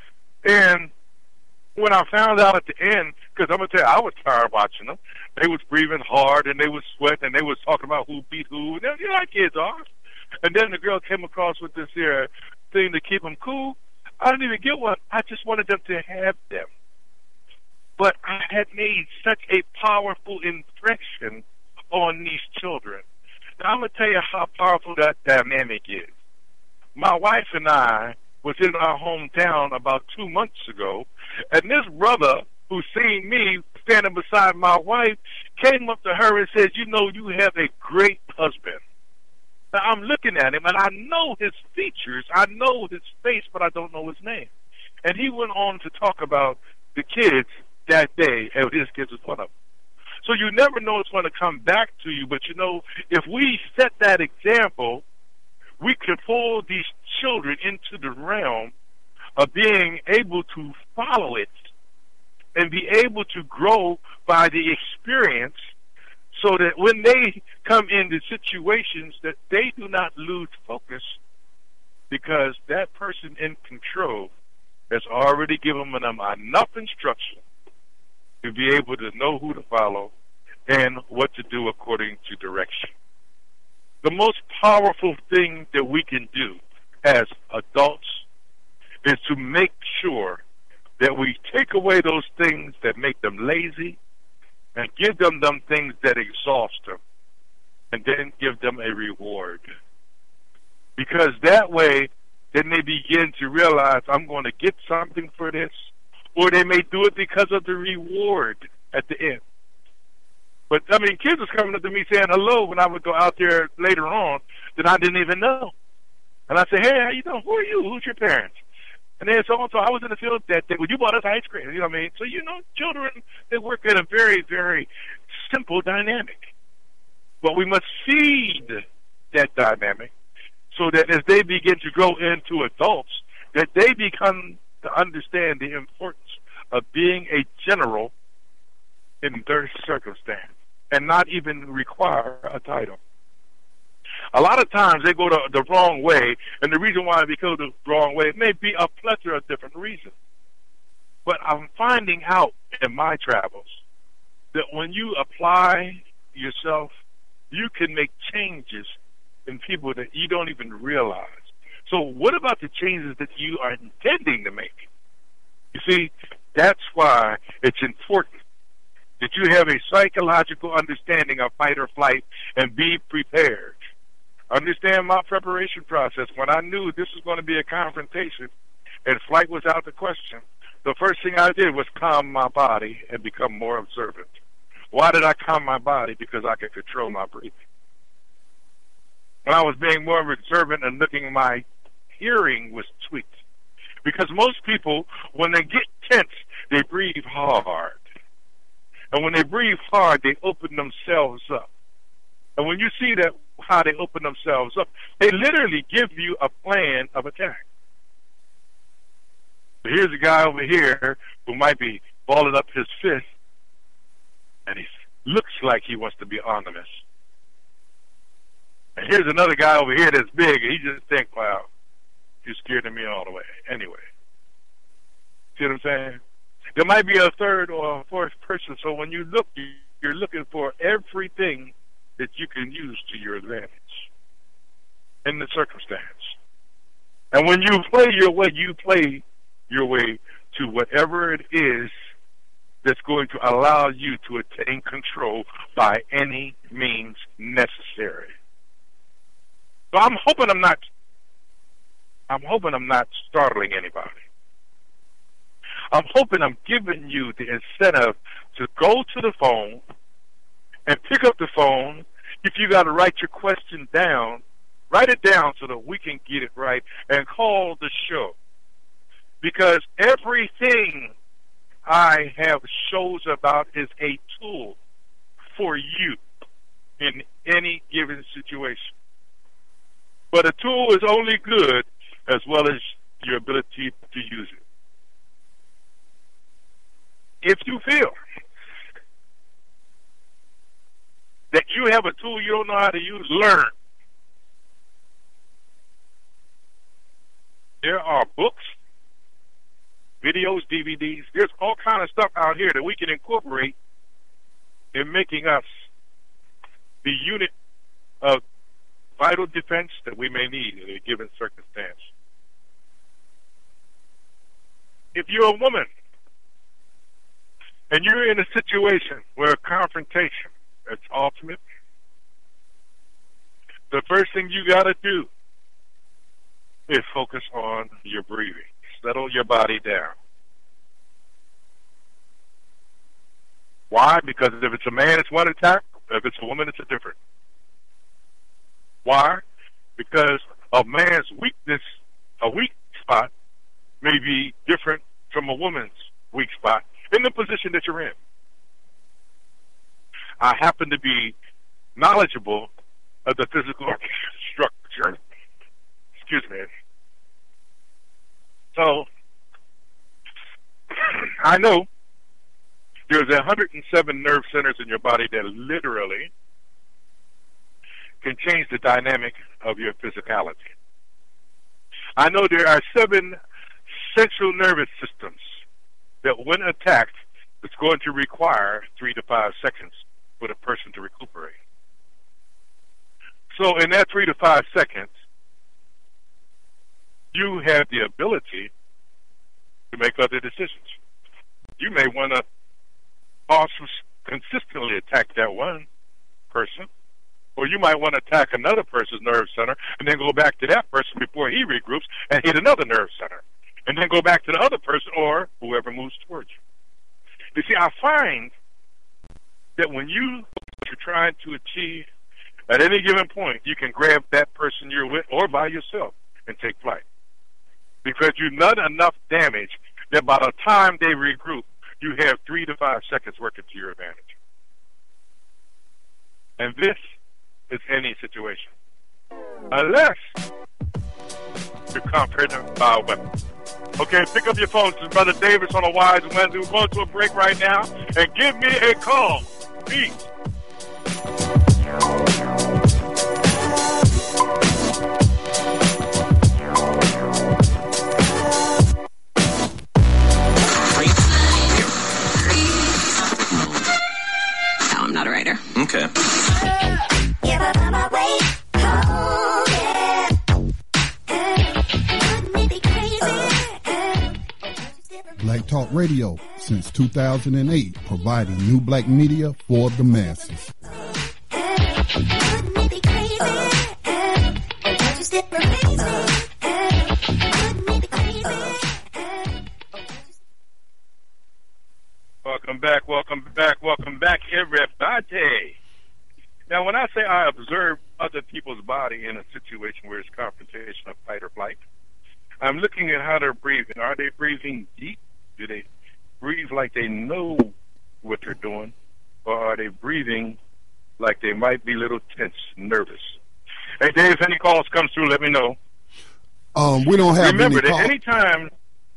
And when I found out at the end, because I'm going to tell you, I was tired watching them. They was breathing hard, and they was sweating, and they was talking about who beat who. And you know how kids are. And then the girl came across with this here thing to keep them cool. I didn't even get one. I just wanted them to have them. But I had made such a powerful impression on these children. Now, I'm going to tell you how powerful that dynamic is. My wife and I was in our hometown about two months ago, and this brother who seen me standing beside my wife came up to her and said, you know, you have a great husband. Now, I'm looking at him, and I know his features. I know his face, but I don't know his name. And he went on to talk about the kids that day, and his kids was one of them. So you never know it's going to come back to you, but you know, if we set that example, we can pull these children into the realm of being able to follow it and be able to grow by the experience so that when they come into situations that they do not lose focus because that person in control has already given them enough instruction to be able to know who to follow and what to do according to direction. The most powerful thing that we can do as adults is to make sure that we take away those things that make them lazy and give them them things that exhaust them, and then give them a reward. Because that way, then they begin to realize, I'm going to get something for this, or they may do it because of the reward at the end. But, I mean, kids was coming up to me saying hello when I would go out there later on that I didn't even know. And I say, hey, how you doing? Who are you? Who's your parents? And then so-and-so, I was in the field that day. Well, you bought us ice cream. You know what I mean? So, you know, children, they work in a very, very simple dynamic. But we must feed that dynamic so that as they begin to grow into adults, that they become to understand the importance of being a general in their circumstance and not even require a title. A lot of times they go the, the wrong way, and the reason why they go the wrong way may be a plethora of different reasons. But I'm finding out in my travels that when you apply yourself, you can make changes in people that you don't even realize. So what about the changes that you are intending to make? You see, that's why it's important that you have a psychological understanding of fight or flight and be prepared. Understand my preparation process. When I knew this was going to be a confrontation and flight was out the question, the first thing I did was calm my body and become more observant. Why did I calm my body? Because I could control my breathing. When I was being more observant and looking, my hearing was tweaked. Because most people, when they get tense, they breathe hard. And when they breathe hard, they open themselves up. And when you see that, how they open themselves up, they literally give you a plan of attack. So here's a guy over here who might be balling up his fist, and he looks like he wants to be ominous. And here's another guy over here that's big, and he just thinks, wow, you're scared of me all the way. Anyway. See what I'm saying? There might be a third or a fourth person, so when you look, you're looking for everything that you can use to your advantage in the circumstance. And when you play your way, you play your way to whatever it is that's going to allow you to attain control by any means necessary. So I'm hoping I'm not I'm hoping I'm not startling anybody. I'm hoping I'm giving you the incentive to go to the phone and pick up the phone. If you got to write your question down, write it down so that we can get it right and call the show. Because everything I have shows about is a tool for you in any given situation. But a tool is only good as well as your ability to use it. If you feel that you have a tool you don't know how to use, learn. There are books, videos, D V Ds. There's all kind of stuff out here that we can incorporate in making us the unit of vital defense that we may need in a given circumstance. If you're a woman and you're in a situation where a confrontation is ultimate, the first thing you got to do is focus on your breathing. Settle your body down. Why? Because if it's a man, it's one attack. If it's a woman, it's a different. Why? Because a man's weakness, a weak spot, may be different from a woman's weak spot in the position that you're in. I happen to be knowledgeable of the physical structure. Excuse me. So, I know there's one hundred seven nerve centers in your body that literally can change the dynamic of your physicality. I know there are seven central nervous systems that when attacked, it's going to require three to five seconds for the person to recuperate. So in that three to five seconds, you have the ability to make other decisions. You may want to also consistently attack that one person, or you might want to attack another person's nerve center and then go back to that person before he regroups and hit another nerve center, and then go back to the other person or whoever moves towards you. You see, I find that when you are trying to achieve at any given point, you can grab that person you're with or by yourself and take flight. Because you've done enough damage that by the time they regroup, you have three to five seconds working to your advantage. And this is any situation. Unless you're confronted by a weapon. Okay, pick up your phone. This is Brother Davis on a Wise Wednesday. We're going to a break right now. And give me a call. Peace. Talk Radio since two thousand eight, providing new black media for the masses. Welcome back, welcome back, welcome back, everybody. Now, when I say I observe other people's body in a situation where it's confrontation of fight or flight, I'm looking at how they're breathing. Are they breathing deep? Do they breathe like they know what they're doing? Or are they breathing like they might be a little tense, nervous? Hey, Dave, if any calls come through, let me know. Um, we don't have Remember any that call- anytime...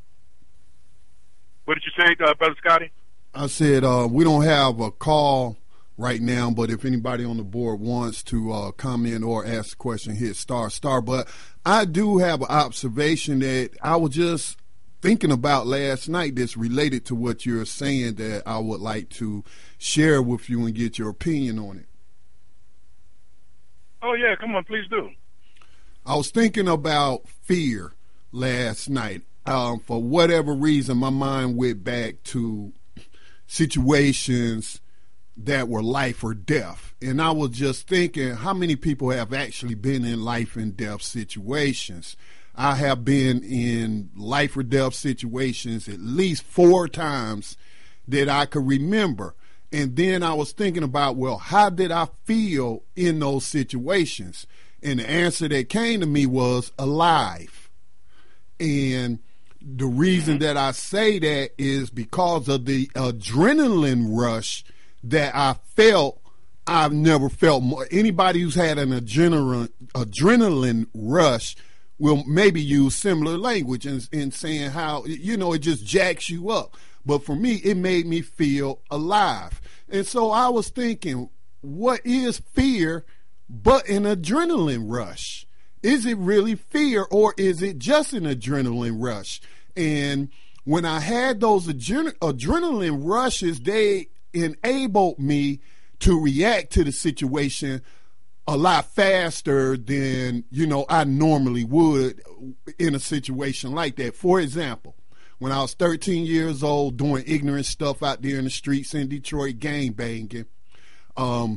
What did you say, uh, Brother Scotty? I said uh, we don't have a call right now, but if anybody on the board wants to uh, comment or ask a question, hit star, star. But I do have an observation that I was just thinking about last night that's related to what you're saying that I would like to share with you and get your opinion on it. Oh, yeah, come on, please do. I was thinking about fear last night. Um, for whatever reason, my mind went back to situations that were life or death. And I was just thinking, how many people have actually been in life and death situations? I have been in life or death situations at least four times that I could remember. And then I was thinking about, well, how did I feel in those situations? And the answer that came to me was alive. And the reason that I say that is because of the adrenaline rush that I felt. I've never felt more. Anybody who's had an adrenaline adrenaline rush will maybe use similar language in, in saying how, you know, it just jacks you up. But for me, it made me feel alive. And so I was thinking, what is fear but an adrenaline rush? Is it really fear, or is it just an adrenaline rush? And when I had those adren- adrenaline rushes, they enabled me to react to the situation a lot faster than, you know, I normally would in a situation like that. For example, when I was thirteen years old doing ignorant stuff out there in the streets in Detroit, gang banging, um,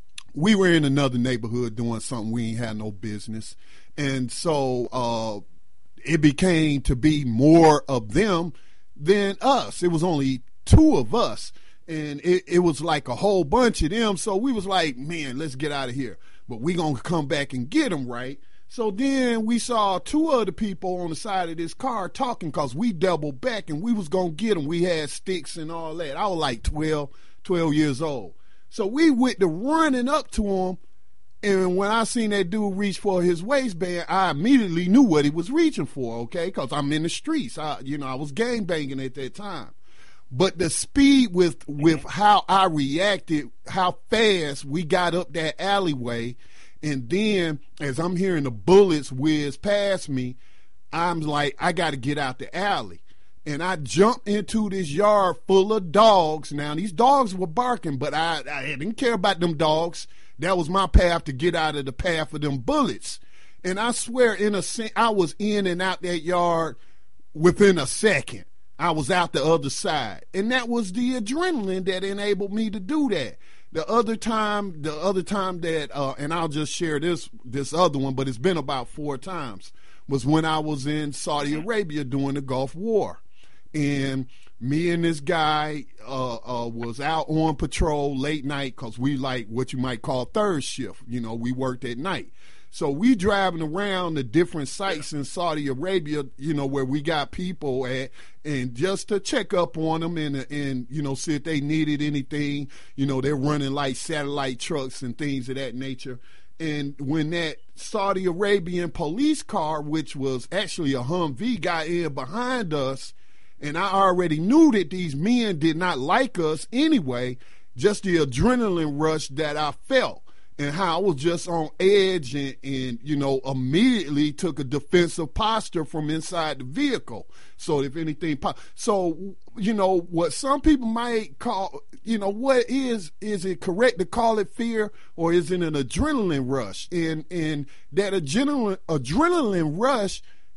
we were in another neighborhood doing something we ain't had no business. And so uh, it became to be more of them than us. It was only two of us. And it, it was like a whole bunch of them. So we was like, man, let's get out of here. But we going to come back and get them, right? So then we saw two other people on the side of this car talking because we doubled back and we was going to get them. We had sticks and all that. I was like twelve, twelve years old. So we went to running up to him. And when I seen that dude reach for his waistband, I immediately knew what he was reaching for, okay? Because I'm in the streets. I, you know, I was gangbanging at that time. But the speed with with how I reacted, how fast we got up that alleyway, and then as I'm hearing the bullets whiz past me, I'm like, I got to get out the alley. And I jumped into this yard full of dogs. Now, these dogs were barking, but I, I didn't care about them dogs. That was my path to get out of the path of them bullets. And I swear, in a sen- I was in and out that yard within a second. I was out the other side. And that was the adrenaline that enabled me to do that. The other time, the other time that, uh, and I'll just share this, this other one, but it's been about four times, was when I was in Saudi Arabia during the Gulf War. And me and this guy uh, uh, was out on patrol late night because we like what you might call third shift. You know, we worked at night. So we driving around the different sites in Saudi Arabia, you know, where we got people at, and just to check up on them and, and you know, see if they needed anything. You know, they're running like satellite trucks and things of that nature. And when that Saudi Arabian police car, which was actually a Humvee, got in behind us, and I already knew that these men did not like us anyway, just the adrenaline rush that I felt and how I was just on edge and, and, you know, immediately took a defensive posture from inside the vehicle. So if anything, pop- so, you know, what some people might call, you know, what is, is it correct to call it fear, or is it an adrenaline rush? And, and that adrenaline, adrenaline rush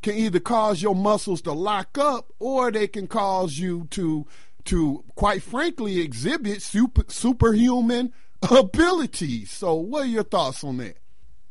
can either cause your muscles to lock up, or they can cause you to, to quite frankly, exhibit super, superhuman abilities. So what are your thoughts on that?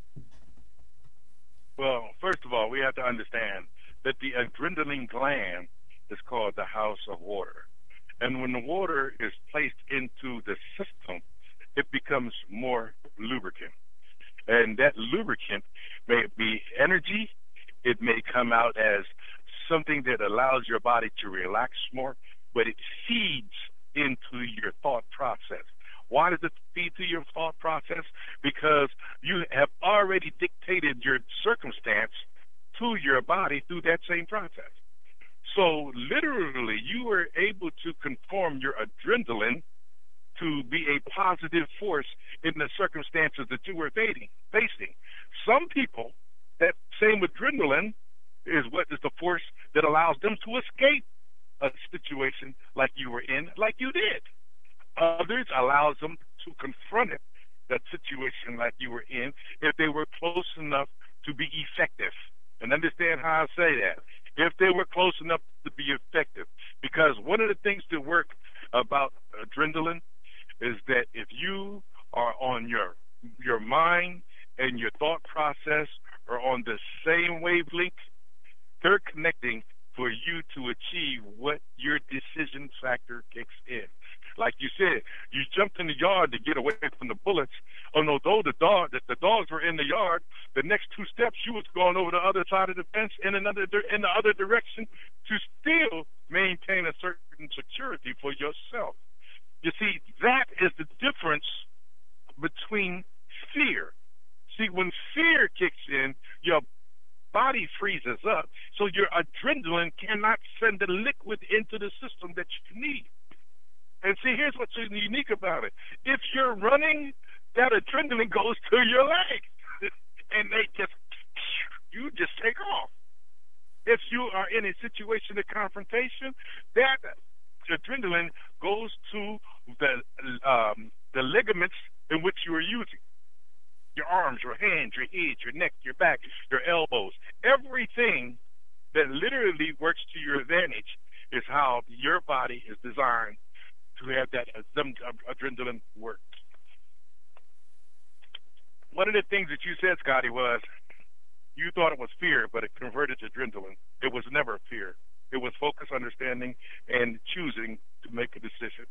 Well, first of all, we have to understand that the adrenaline gland is called the house of water. And when the water is placed into the system, it becomes more lubricant. And that lubricant may be energy. It may come out as something that allows your body to relax more, but it feeds into your thought process. Why does it feed to your thought process? Because you have already dictated your circumstance to your body through that same process. So literally, you were able to conform your adrenaline to be a positive force in the circumstances that you were facing. Some people, that same adrenaline is what is the force that allows them to escape a situation like you were in, like you did. Others allows them to confront it, that situation like you were in, if they were close enough to be effective. And understand how I say that. If they were close enough to be effective. Because one of the things that work about adrenaline is that if you are on your your mind and your thought process are on the same wavelength, they're connecting for you to achieve what your decision factor kicks in. Like you said, you jumped in the yard to get away from the bullets. And although the dog, that the dogs were in the yard, the next two steps you was going over the other side of the fence in another in the other direction to still maintain a certain security for yourself. You see, that is the difference between fear. See, when fear kicks in, your body freezes up, so your adrenaline cannot send the liquid into the system that you need. And see, here's what's unique about it. If you're running, that adrenaline goes to your legs, and they just, you just take off. If you are in a situation of confrontation, that adrenaline goes to the um, the ligaments in which you are using. Your arms, your hands, your head, your neck, your back, your elbows. Everything that literally works to your advantage is how your body is designed to have that adrenaline work. One of the things that you said, Scotty, was you thought it was fear, but it converted to adrenaline. It was never fear. It was focus, understanding, and choosing to make a decision.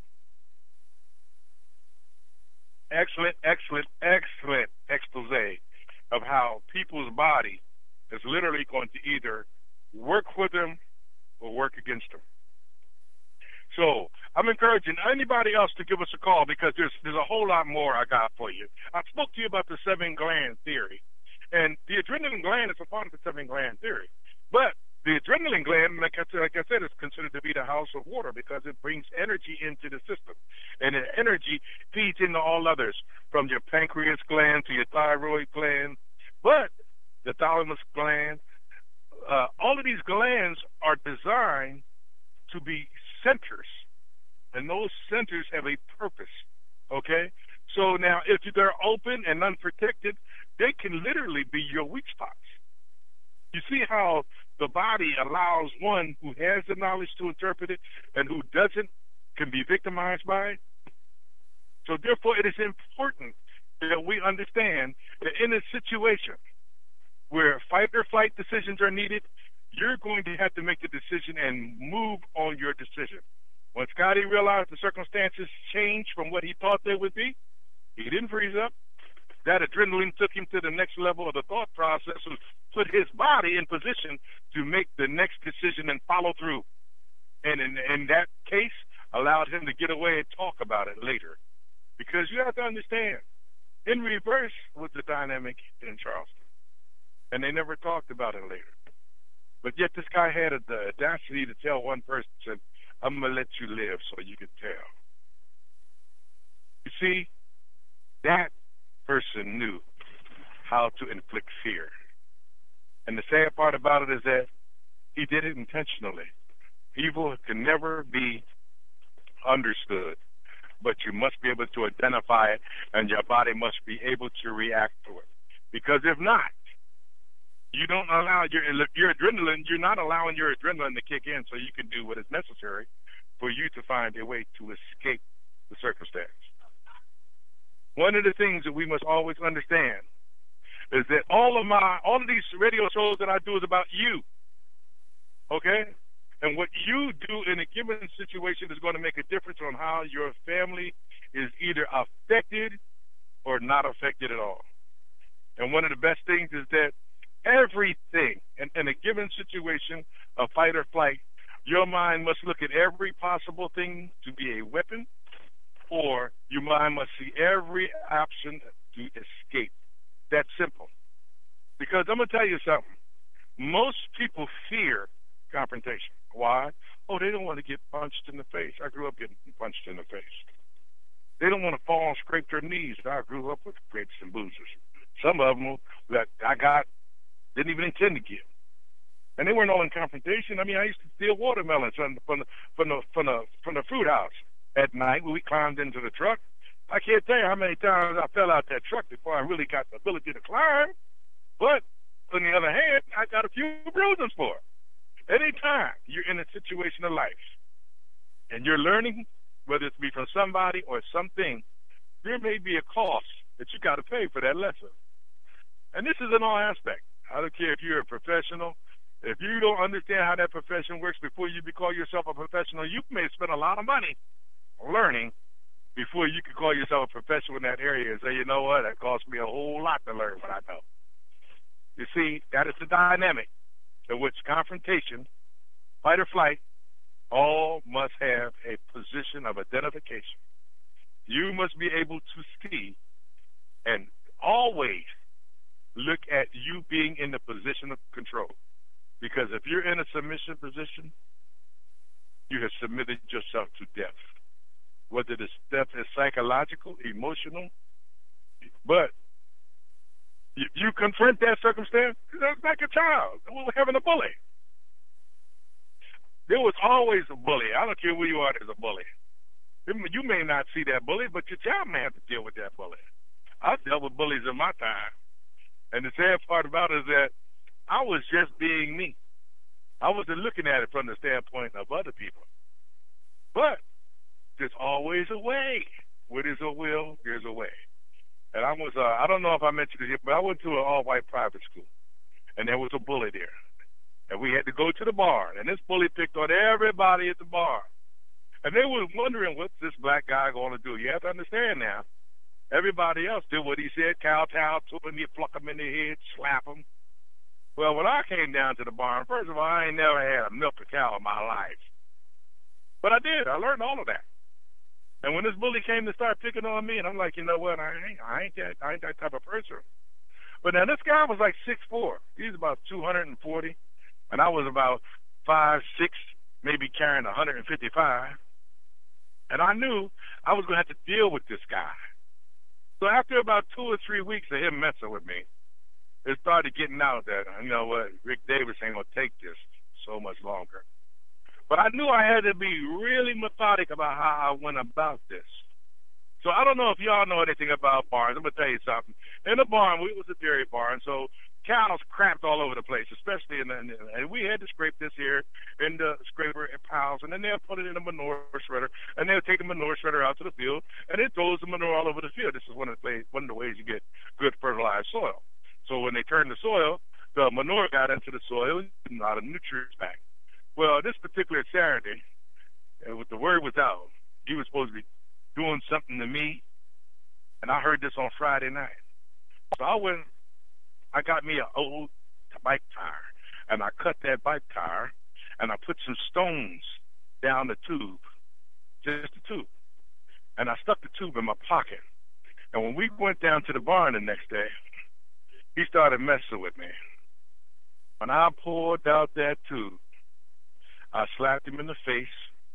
Excellent, excellent, excellent expose of how people's body is literally going to either work for them or work against them. So I'm encouraging anybody else to give us a call, because there's there's a whole lot more I got for you. I spoke to you about the seven gland theory, and the adrenaline gland is a part of the seven gland theory. But the adrenaline gland, like I said, like I said, is considered to be the house of water because it brings energy into the system, and the energy feeds into all others, from your pancreas gland to your thyroid gland. But the thalamus gland, uh, all of these glands are designed to be centers, and those centers have a purpose, okay? So now, if they're open and unprotected, they can literally be your weak spots. You see how the body allows one who has the knowledge to interpret it and who doesn't can be victimized by it? So therefore, it is important that we understand that in a situation where fight or flight decisions are needed, you're going to have to make the decision and move on your decision. When Scotty realized the circumstances changed from what he thought they would be, he didn't freeze up. That adrenaline took him to the next level of the thought process and put his body in position to make the next decision and follow through. And in, in that case, allowed him to get away and talk about it later. Because you have to understand, in reverse was the dynamic in Charleston. And they never talked about it later. But yet this guy had the audacity to tell one person, I'm going to let you live so you can tell. You see, that person knew how to inflict fear. And the sad part about it is that he did it intentionally. Evil can never be understood, but you must be able to identify it, and your body must be able to react to it. Because if not, You don't allow your your adrenaline. You're not allowing your adrenaline to kick in, so you can do what is necessary for you to find a way to escape the circumstance. One of the things that we must always understand is that all of my all of these radio shows that I do is about you. Okay? And what you do in a given situation is going to make a difference on how your family is either affected or not affected at all. And one of the best things is that everything in, in a given situation of fight or flight, your mind must look at every possible thing to be a weapon, or your mind must see every option to escape. That's simple. Because I'm going to tell you something. Most people fear confrontation. Why? Oh, they don't want to get punched in the face. I grew up getting punched in the face. They don't want to fall and scrape their knees. I grew up with grapes and boozers. Some of them that I got didn't even intend to get. And they weren't all in confrontation. I mean, I used to steal watermelons from the, from the, from the, from the, from the fruit house at night when we climbed into the truck. I can't tell you how many times I fell out that truck before I really got the ability to climb. But on the other hand, I got a few bruises for it. Anytime you're in a situation of life and you're learning, whether it be from somebody or something, there may be a cost that you got to pay for that lesson. And this is in all aspects. I don't care if you're a professional. If you don't understand how that profession works before you call yourself a professional, you may spend a lot of money learning before you can call yourself a professional in that area and say, you know what, that cost me a whole lot to learn what I know. You see, that is the dynamic in which confrontation, fight or flight, all must have a position of identification. You must be able to see and always look at you being in the position of control. Because if you're in a submission position, you have submitted yourself to death. Whether this death is psychological, emotional, but you, you confront that circumstance, it's like a child. We were having a bully. There was always a bully. I don't care who you are, there's a bully. You may not see that bully, but your child may have to deal with that bully. I've dealt with bullies in my time. And the sad part about it is that I was just being me. I wasn't looking at it from the standpoint of other people. But there's always a way. Where there's a will, there's a way. And I was, uh, I don't know if I mentioned it here, but I went to an all-white private school. And there was a bully there. And we had to go to the barn. And this bully picked on everybody at the barn. And they were wondering, what's this black guy going to do? You have to understand now. Everybody else did what he said, kowtow to him, you pluck him in the head, slap him. Well, when I came down to the barn, first of all, I ain't never had a milk a cow in my life. But I did. I learned all of that. And when this bully came to start picking on me, and I'm like, you know what, I ain't, I ain't that, I ain't that type of person. But now this guy was like six foot four. He was about two hundred forty, and I was about five six, maybe carrying one hundred fifty-five. And I knew I was going to have to deal with this guy. So after about two or three weeks of him messing with me, it started getting out that, you know what, Rick Davis ain't going to take this so much longer. But I knew I had to be really methodic about how I went about this. So I don't know if y'all know anything about barns. I'm going to tell you something. In the barn, it was a dairy barn, so cows crapped all over the place, especially in the, and we had to scrape this here in the scraper and piles, and then they'll put it in a manure shredder, and they'll take the manure shredder out to the field, and it throws the manure all over the field. This is one of the ways, one of the ways you get good fertilized soil. So when they turned the soil, the manure got into the soil, and a lot of nutrients back. Well, this particular Saturday, uh, with the word was out, he was supposed to be doing something to me, and I heard this on Friday night. So I went, I got me an old bike tire, and I cut that bike tire, and I put some stones down the tube, just the tube, and I stuck the tube in my pocket. And when we went down to the barn the next day, he started messing with me. When I pulled out that tube, I slapped him in the face,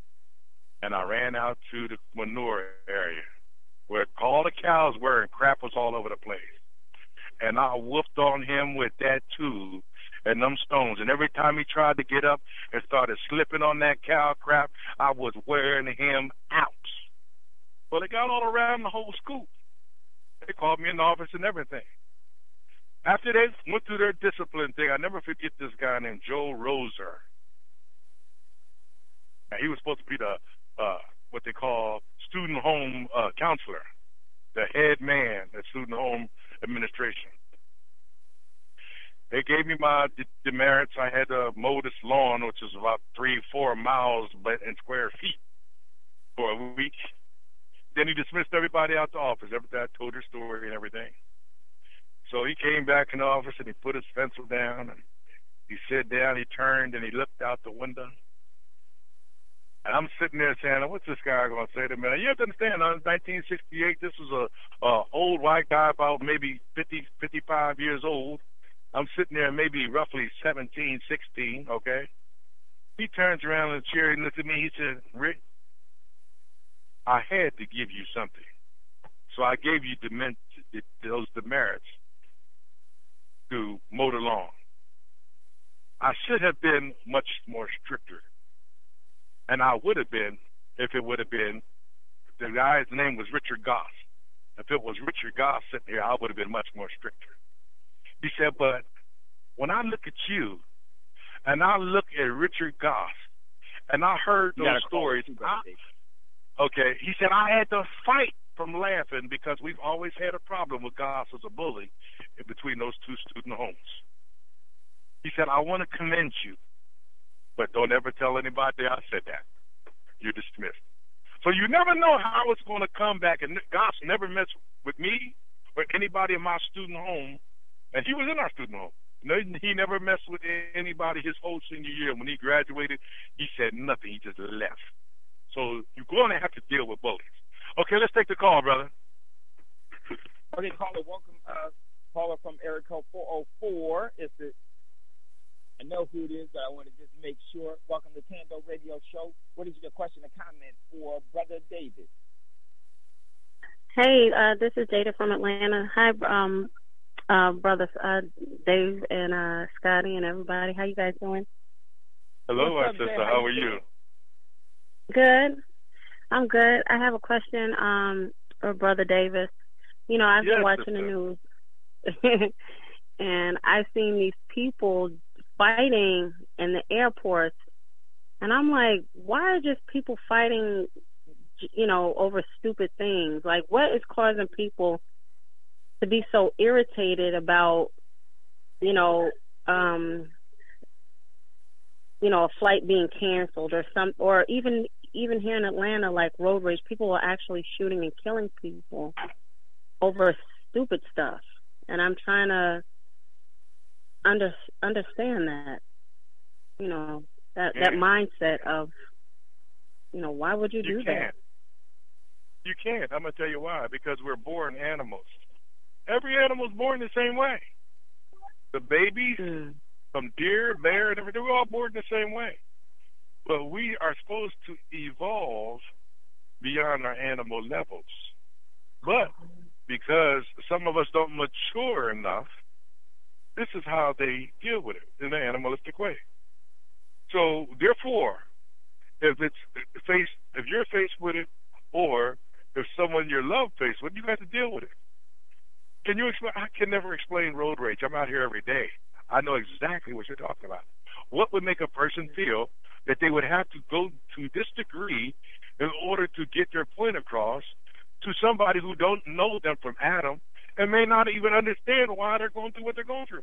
and I ran out to the manure area where all the cows were and crap was all over the place. And I whooped on him with that tube and them stones. And every time he tried to get up and started slipping on that cow crap, I was wearing him out. Well, it got all around the whole school. They called me in the office and everything. After they went through their discipline thing, I never forget this guy named Joe Roser. And he was supposed to be the uh, what they call student home uh, counselor, the head man at student home administration. They gave me my d- demerits. I had to mow this lawn, which is about three, four miles in square feet for a week. Then he dismissed everybody out the office. Everybody I told their story and everything. So he came back in the office and he put his pencil down and he sat down, he turned and he looked out the window. And I'm sitting there saying, what's this guy going to say to me? You have to understand, in nineteen sixty-eight, this was a, a old white guy about maybe fifty, fifty-five years old. I'm sitting there maybe roughly seventeen, sixteen, okay? He turns around in the chair and looks at me. He said, Rick, I had to give you something. So I gave you dement- those demerits to mow the lawn. I should have been much more stricter. And I would have been if it would have been, the guy's name was Richard Goss. If it was Richard Goss sitting here, I would have been much more stricter. He said, but when I look at you and I look at Richard Goss and I heard those stories, I, okay, he said, I had to fight from laughing because we've always had a problem with Goss as a bully in between those two student homes. He said, I want to commend you, but don't ever tell anybody I said that. You're dismissed. So you never know how it's going to come back. And Goss never messed with me or anybody in my student home. And he was in our student home. He never messed with anybody his whole senior year. When he graduated, he said nothing. He just left. So you're going to have to deal with bullies. Okay, let's take the call, brother. Okay, caller, welcome. Uh, caller from area code four oh four. It's the, I know who it is, but I want to just make sure. Welcome to Tando Radio Show. What is your question or comment for Brother David? Hey, uh, this is Jada from Atlanta. Hi, um, uh, brothers uh, Dave and uh, Scotty and everybody. How you guys doing? Hello, my sister. How, How are you? Good. I'm good. I have a question um, for Brother Davis. You know, I've yes, been watching sister. the news, and I've seen these people fighting in the airports, and I'm like, why are just people fighting, you know, over stupid things? Like, what is causing people to be so irritated about, you know, um, you know, a flight being canceled or some, or even even here in Atlanta, like road rage, people are actually shooting and killing people over stupid stuff, and I'm trying to under understand that, you know, that yeah. that mindset of, you know, why would you, you do can't. that? You can't. I'm gonna tell you why. Because we're born animals. Every animal's born the same way. The babies, mm. from deer, bear, and everything, we're all born the same way. But we are supposed to evolve beyond our animal levels. But because some of us don't mature enough, this is how they deal with it in the animalistic way. So, therefore, if it's faced, if you're faced with it, or if someone you love faced with it, you have to deal with it. Can you explain? I can never explain road rage. I'm out here every day. I know exactly what you're talking about. What would make a person feel that they would have to go to this degree in order to get their point across to somebody who don't know them from Adam and may not even understand why they're going through what they're going through?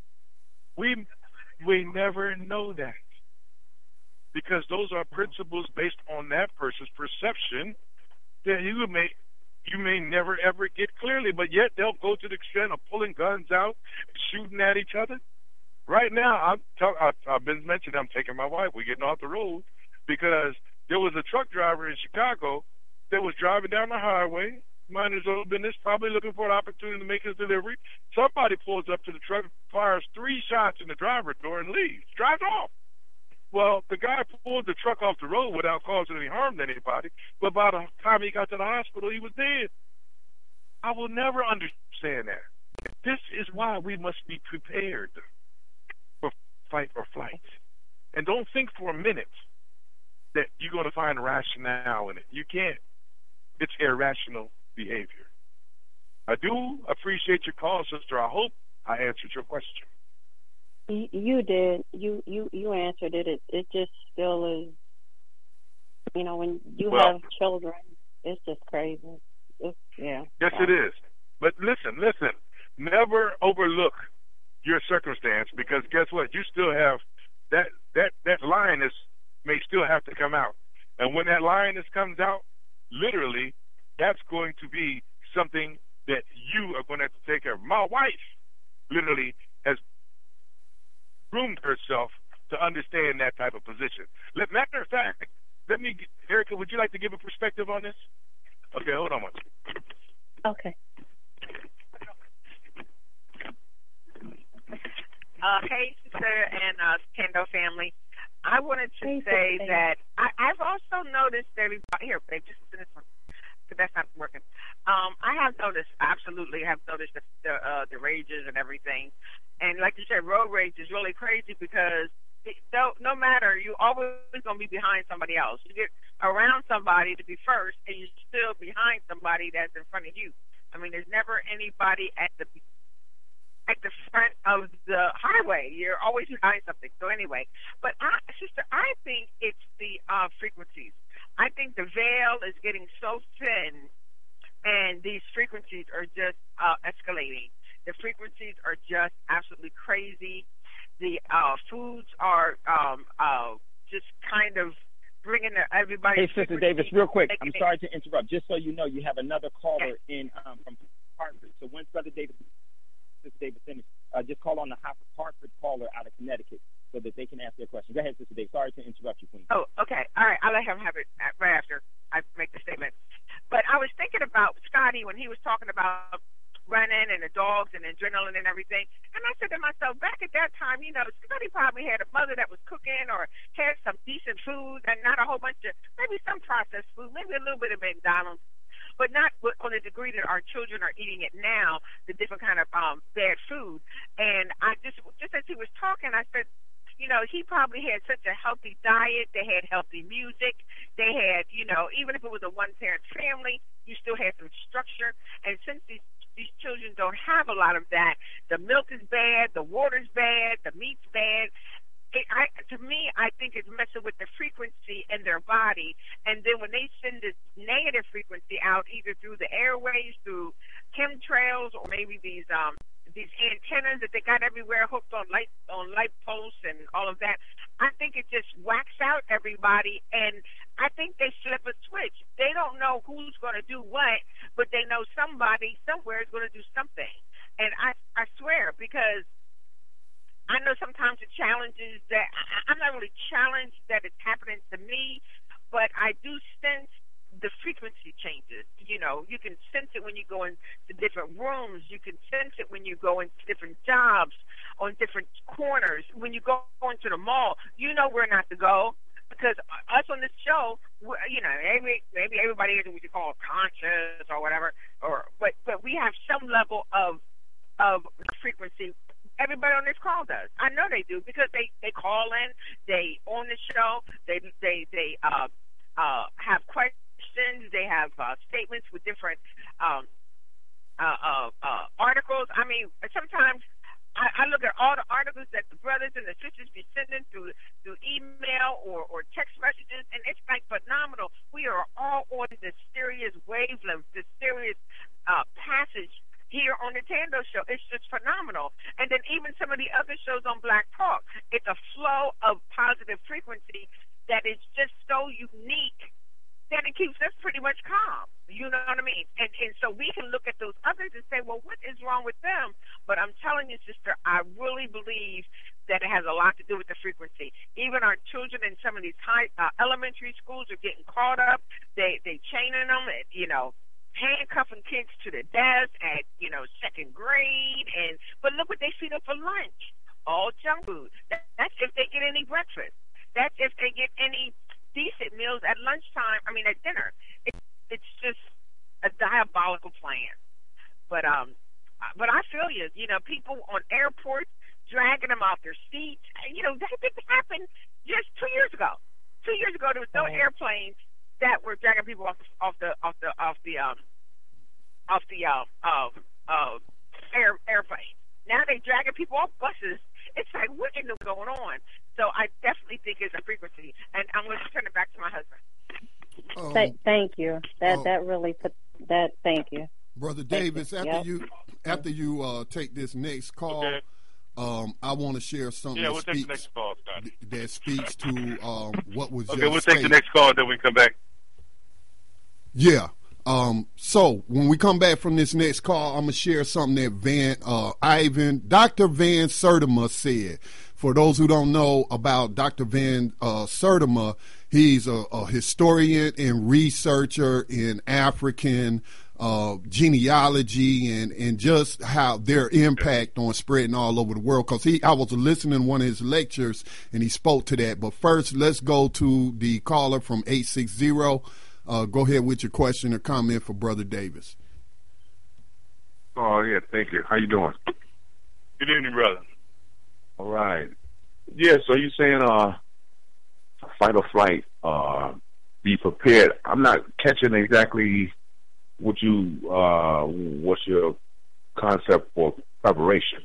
We we never know that, because those are principles based on that person's perception that you may you may never ever get clearly, but yet they'll go to the extent of pulling guns out, shooting at each other. Right now, I'm tell, I've, I've been mentioning I'm taking my wife. We're getting off the road because there was a truck driver in Chicago that was driving down the highway, mind his own business, probably looking for an opportunity to make his delivery. Somebody pulls up to the truck, fires three shots in the driver's door, and leaves, drives off. Well, the guy pulled the truck off the road without causing any harm to anybody, but by the time he got to the hospital, he was dead. I will never understand that. This is why we must be prepared for fight or flight. And don't think for a minute that you're going to find rationale in it. You can't. It's irrational behavior. I do appreciate your call, sister. I hope I answered your question. You, you did. You, you you answered it. It it just still is. You know, when you well, have children, it's just crazy. It's, yeah. Yes, yeah. it is. But listen, listen. Never overlook your circumstance, because guess what? You still have that that that lioness may still have to come out, and when that lioness comes out, literally, that's going to be something that you are going to have to take care of. My wife literally has groomed herself to understand that type of position. Let, matter of fact, let me, Erica, would you like to give a perspective on this? Okay, hold on one second. Okay. Uh, hey, sister and uh, Kendo family. I wanted to hey, say sister. that I, I've also noticed everybody here, babe, just listen to this one, because that's not working. Um, I have noticed, absolutely have noticed the the, uh, the rages and everything, and like you said, road rage is really crazy because it, no, no matter, you always gonna be behind somebody else. You get around somebody to be first, and you're still behind somebody that's in front of you. I mean, there's never anybody at the at the front of the highway. You're always behind something. So anyway, but I, sister, I think it's the uh, frequencies. I think the veil is getting so thin, and these frequencies are just uh, escalating. The frequencies are just absolutely crazy. The uh, foods are um, uh, just kind of bringing everybody. Hey, Sister Davis, real quick. I'm it, sorry to interrupt. Just so you know, you have another caller yes. in um, from Hartford. So once Brother Davis. Sister Davis finished, uh, just call on the Hartford caller out of Connecticut so that they can ask their question. Go ahead, Sister Davis. Sorry to interrupt you, Queen. Oh, okay. All right. I'll let him have it right after I make the statement. But I was thinking about Scotty when he was talking about running and the dogs and adrenaline and everything. And I said to myself, back at that time, you know, Scotty probably had a mother that was cooking or had some decent food and not a whole bunch of, maybe some processed food, maybe a little bit of McDonald's, but not on the degree that our children are eating it now, the different kind of um, bad food. And I just, just as he was talking, I said, you know, he probably had such a healthy diet. They had healthy music. They had, you know, even if it was a one-parent family, you still had some structure. And since these these children don't have a lot of that, the milk is bad, the water's bad, the meat's bad. It, I, to me, I think it's messing with the frequency in their body. And then when they send this negative frequency out, either through the airways, through chemtrails, or maybe these um, these antennas that they got everywhere hooked on light on light posts and all of that, I think it just whacks out everybody. And I think they flip a switch. They don't know who's going to do what, but they know somebody somewhere is going to do something. And I, I swear, because I know sometimes the challenges that I, I'm not really challenged that it's happening to me, but I do sense the frequency changes. You know, you can sense it when you go into different rooms. You can sense it when you go into different jobs, on different corners. When you go into the mall, you know where not to go. Because us on this show, you know, maybe maybe everybody is what you call conscious or whatever, or but but we have some level of of frequency. Everybody on this call does. I know they do because they, they call in, they on the show, they they they uh uh have questions, they have uh, statements with different um uh, uh uh articles. I mean, sometimes I, I look at all the articles that the brothers and the sisters be sending through through email or, or text messages, and it's like phenomenal. We are all on this serious wavelength, this serious uh, passage here on the Tando Show. It's just phenomenal. And then even some of the other shows on Black Talk, it's a flow of positive frequency that is just so unique that it keeps us pretty much calm. You know what I mean? And and so we can look at those others and say, well, what is wrong with them? But I'm telling you, sister, I really believe that it has a lot to do with the frequency. Even our children in some of these high uh, elementary schools are getting caught up. They they chaining them, at, you know, handcuffing kids to the desk at, you know, second grade. And but look what they feed up for lunch. All junk food. That, that's if they get any breakfast. That's if they get any decent meals at lunchtime, I mean at dinner. It, it's just a diabolical plan. But um, but I feel you. You know, people on airports dragging them off their seats. You know, that didn't happen just two years ago. Two years ago, there was no oh. airplanes that were dragging people off the off the off the off the um off the uh, uh, uh, air airplane. Now they dragging people off buses. It's like, what in the going on? So I definitely think it's a frequency. And I'm going to turn it back to my husband. Um, Th- thank you. That uh, that really put that. Thank you, Brother Davis. you. After Yep. you after you uh, take this next call, Okay. um, I want to share something Yeah, that we'll take the speaks next call, Scott. that speaks to um, what was Okay, just we'll take the stated. next call, then we come back. Yeah. Um, so when we come back from this next call, I'm gonna share something that Van uh, Ivan, Doctor Van Sertima said. For those who don't know about Doctor Van uh, Sertima, he's a, a historian and researcher in African uh, genealogy and, and just how their impact on spreading all over the world. Because he, I was listening to one of his lectures and he spoke to that. But first, let's go to the caller from eight six zero. Uh, go ahead with your question or comment for Brother Davis. Oh, yeah, thank you. How you doing? Good evening, brother. All right. Yeah, so you're saying uh, fight or flight, uh, be prepared. I'm not catching exactly what you, uh, what's your concept for preparation?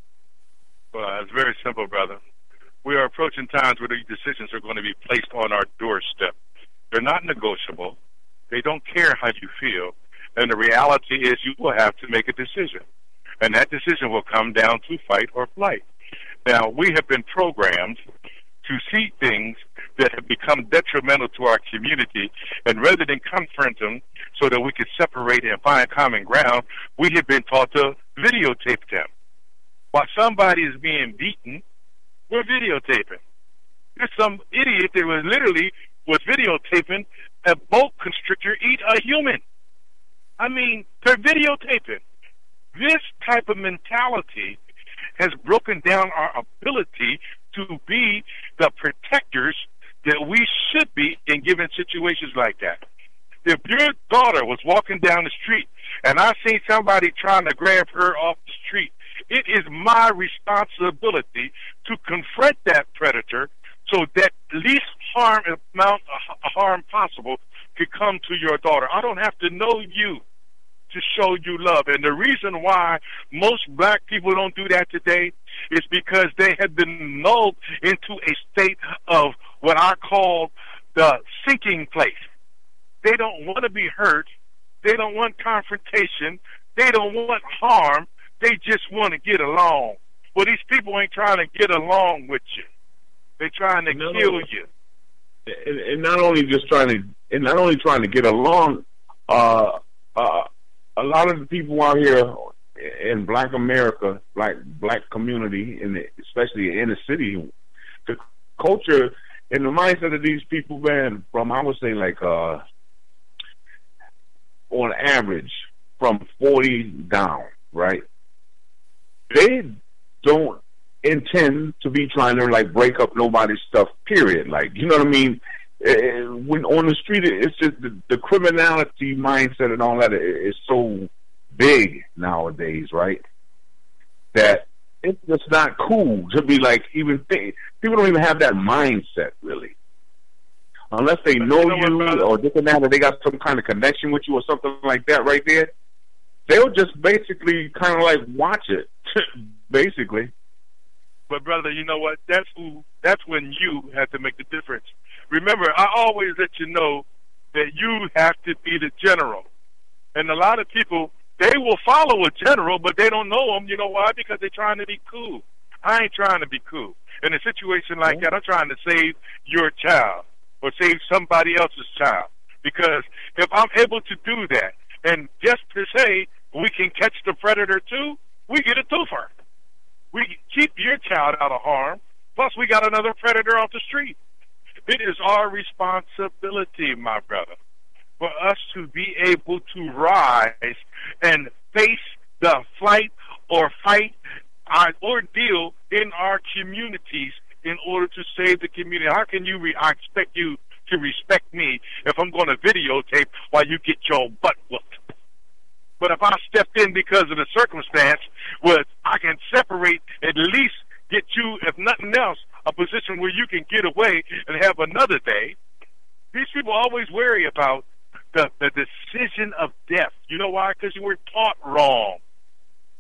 Well, it's very simple, brother. We are approaching times where these decisions are going to be placed on our doorstep. They're not negotiable. They don't care how you feel. And the reality is you will have to make a decision. And that decision will come down to fight or flight. Now, we have been programmed to see things that have become detrimental to our community, and rather than confront them so that we can separate and find common ground, we have been taught to videotape them. While somebody is being beaten, we're videotaping. There's some idiot that was literally was videotaping a boa constrictor eat a human. I mean, they're videotaping. This type of mentality has broken down our ability to be the protectors that we should be in given situations like that. If your daughter was walking down the street and I seen somebody trying to grab her off the street, it is my responsibility to confront that predator so that least harm amount of harm possible could come to your daughter. I don't have to know you to show you love. And the reason why most black people don't do that today is because they have been lulled into a state of what I call the sinking place. They don't want to be hurt. They don't want confrontation. They don't want harm. They just want to get along. Well, these people ain't trying to get along with you. They're trying to No, kill no. you. And, and not only just trying to, and not only trying to get along, uh, uh, a lot of the people out here in Black America, like Black community, in the, especially in the city, the culture and the mindset of these people, man, from I would say like uh, on average from forty down, right? They don't intend to be trying to like break up nobody's stuff, period. Like, you know what I mean? Uh, when on the street, it's just the, the criminality mindset and all that is so big nowadays, right? That it's just not cool to be like even think, people don't even have that mindset really, unless they know You know what, you brother? or this and that, or they got some kind of connection with you or something like that. Right there, they'll just basically kind of like watch it, basically. But brother, you know what? That's who. That's when you have to make the difference. Remember, I always let you know that you have to be the general. And a lot of people, they will follow a general, but they don't know him. You know why? Because they're trying to be cool. I ain't trying to be cool. In a situation like that, I'm trying to save your child or save somebody else's child. Because if I'm able to do that, and just to say we can catch the predator too, we get a twofer. We keep your child out of harm, plus we got another predator off the street. It is our responsibility, my brother, for us to be able to rise and face the flight or fight our ordeal in our communities in order to save the community. How can you, re- I expect you to respect me if I'm going to videotape while you get your butt whooped? But if I stepped in because of the circumstance where I can separate, at least get you, if nothing else, a position where you can get away and have another day. These people always worry about the, the decision of death. You know why? Because you were taught wrong.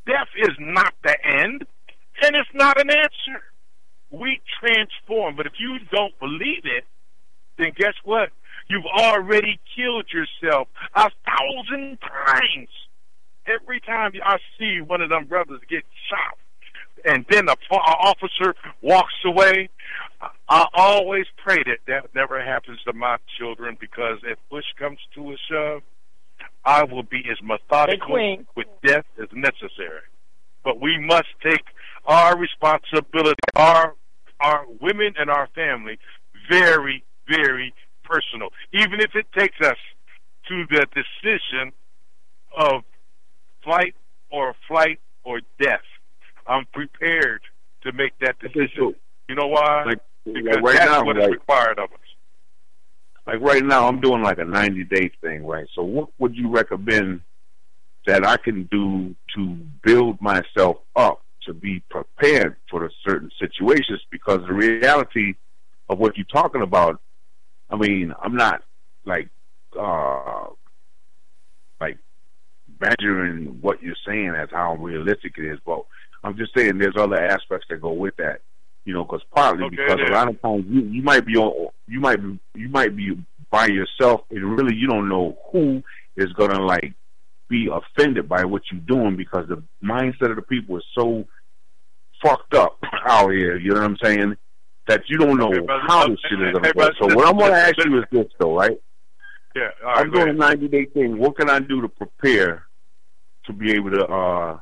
Death is not the end, and it's not an answer. We transform, but if you don't believe it, then guess what? You've already killed yourself a thousand times. Every time I see one of them brothers get shot, and then a officer walks away, I always pray that that never happens to my children, because if push comes to a shove, I will be as methodical with death as necessary. But we must take our responsibility, our our women and our family, very, very personal. Even if it takes us to the decision of flight or flight or death, I'm prepared to make that decision. You know why? Like, because like right that's now, what like, is required of us. Like right now, I'm doing like a ninety day thing, right? So what would you recommend that I can do to build myself up to be prepared for the certain situations? Because the reality of what you're talking about, I mean, I'm not like, uh, like measuring what you're saying as how realistic it is, but I'm just saying there's other aspects that go with that, you know, because partly Okay, because yeah. a lot of times you, you might be on, you might you might be by yourself, and really you don't know who is gonna like be offended by what you're doing, because the mindset of the people is so fucked up out here. You know what I'm saying? That you don't know Okay, brother, how uh, this shit is hey, gonna go. brother, So listen, what I'm gonna listen, ask you is listen. this, though, right? Yeah, all right, I'm go doing a ahead. ninety day thing. What can I do to prepare to be able to uh,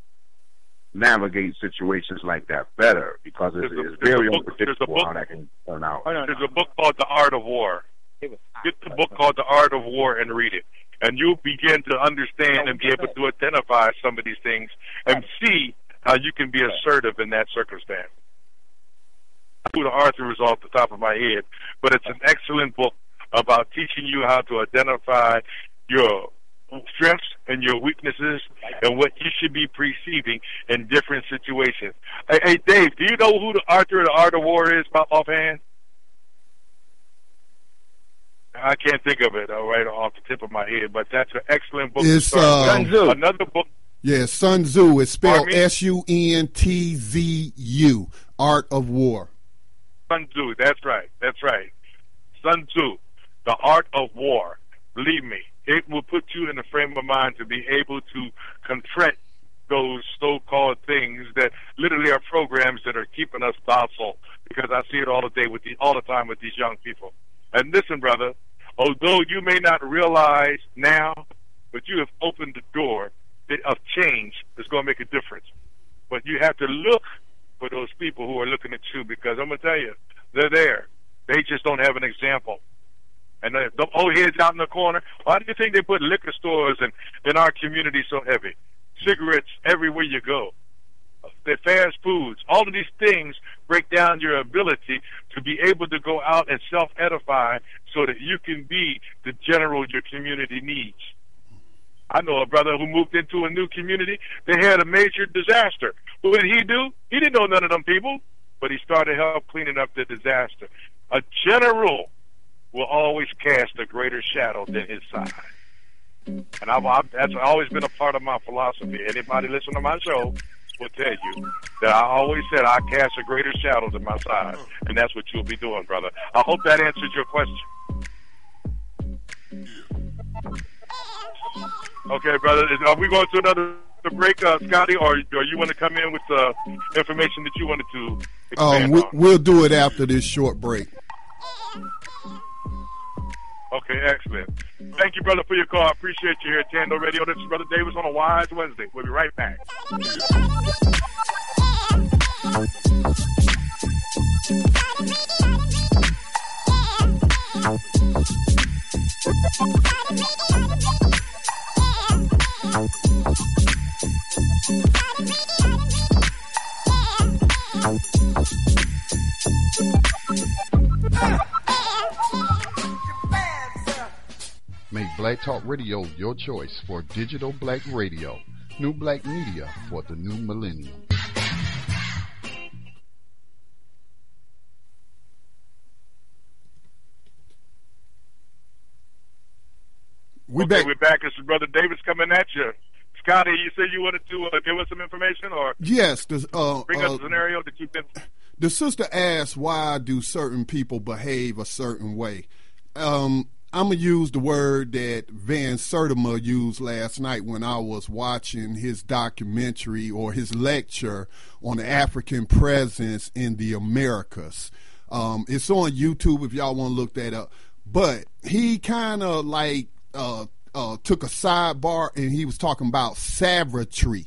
navigate situations like that better? Because it's, There's a- it's there's a very book- there's a unpredictable book- how that can turn out. There's a book called The Art of War. Get the book called The Art of War and read it. And you'll begin to understand and be able to identify some of these things and see how you can be assertive in that circumstance. Who the author is off the top of my head, but it's an excellent book about teaching you how to identify your strengths and your weaknesses and what you should be perceiving in different situations. Hey, hey Dave, do you know who the author of The Art of War is offhand? I can't think of it uh, right off the tip of my head, but that's an excellent book. It's, to start with. uh, Another book. Yeah, Sun Tzu. It's spelled Pardon me? S U N T Z U, Art of War. Sun Tzu, that's right, that's right. Sun Tzu, The Art of War. Believe me, it will put you in a frame of mind to be able to confront those so-called things that literally are programs that are keeping us docile, because I see it all the day with the, all the time with these young people. And listen, brother, although you may not realize now, but you have opened the door of change that's going to make a difference. But you have to look for those people who are looking at you, because I'm going to tell you, they're there. They just don't have an example. And the, the old heads out in the corner, why do you think they put liquor stores in, in our community so heavy? Cigarettes everywhere you go. The fast foods, all of these things break down your ability to be able to go out and self-edify so that you can be the general your community needs. I know a brother who moved into a new community. They had a major disaster. What did he do? He didn't know none of them people, but he started help cleaning up the disaster. A general will always cast a greater shadow than his side. And I've, I've, that's always been a part of my philosophy. Anybody listen to my show will tell you that I always said I cast a greater shadow than my side, and that's what you'll be doing, brother. I hope that answers your question. Okay, brother. Is, are we going to another break, uh, Scotty, or, or you want to come in with uh, information that you wanted to expand Um, we, on? we'll do it after this short break. Okay, excellent. Thank you, brother, for your call. I appreciate you here at Tando Radio. This is Brother Davis on a Wise Wednesday. We'll be right back. Make Black Talk Radio your choice for digital black radio. New black media for the new millennium. We okay, back. we're back. This is Brother Davis coming at you Scotty, you said you wanted to uh, give us some information or yes, the, uh, bring uh, us a scenario that you've been. The sister asked, why do certain people behave a certain way? Um, I'm going to use the word that Van Sertima used last night when I was watching his documentary or his lecture on the African presence in the Americas. Um, it's on YouTube if y'all want to look that up. But he kind of like uh, uh, took a sidebar and he was talking about savagery,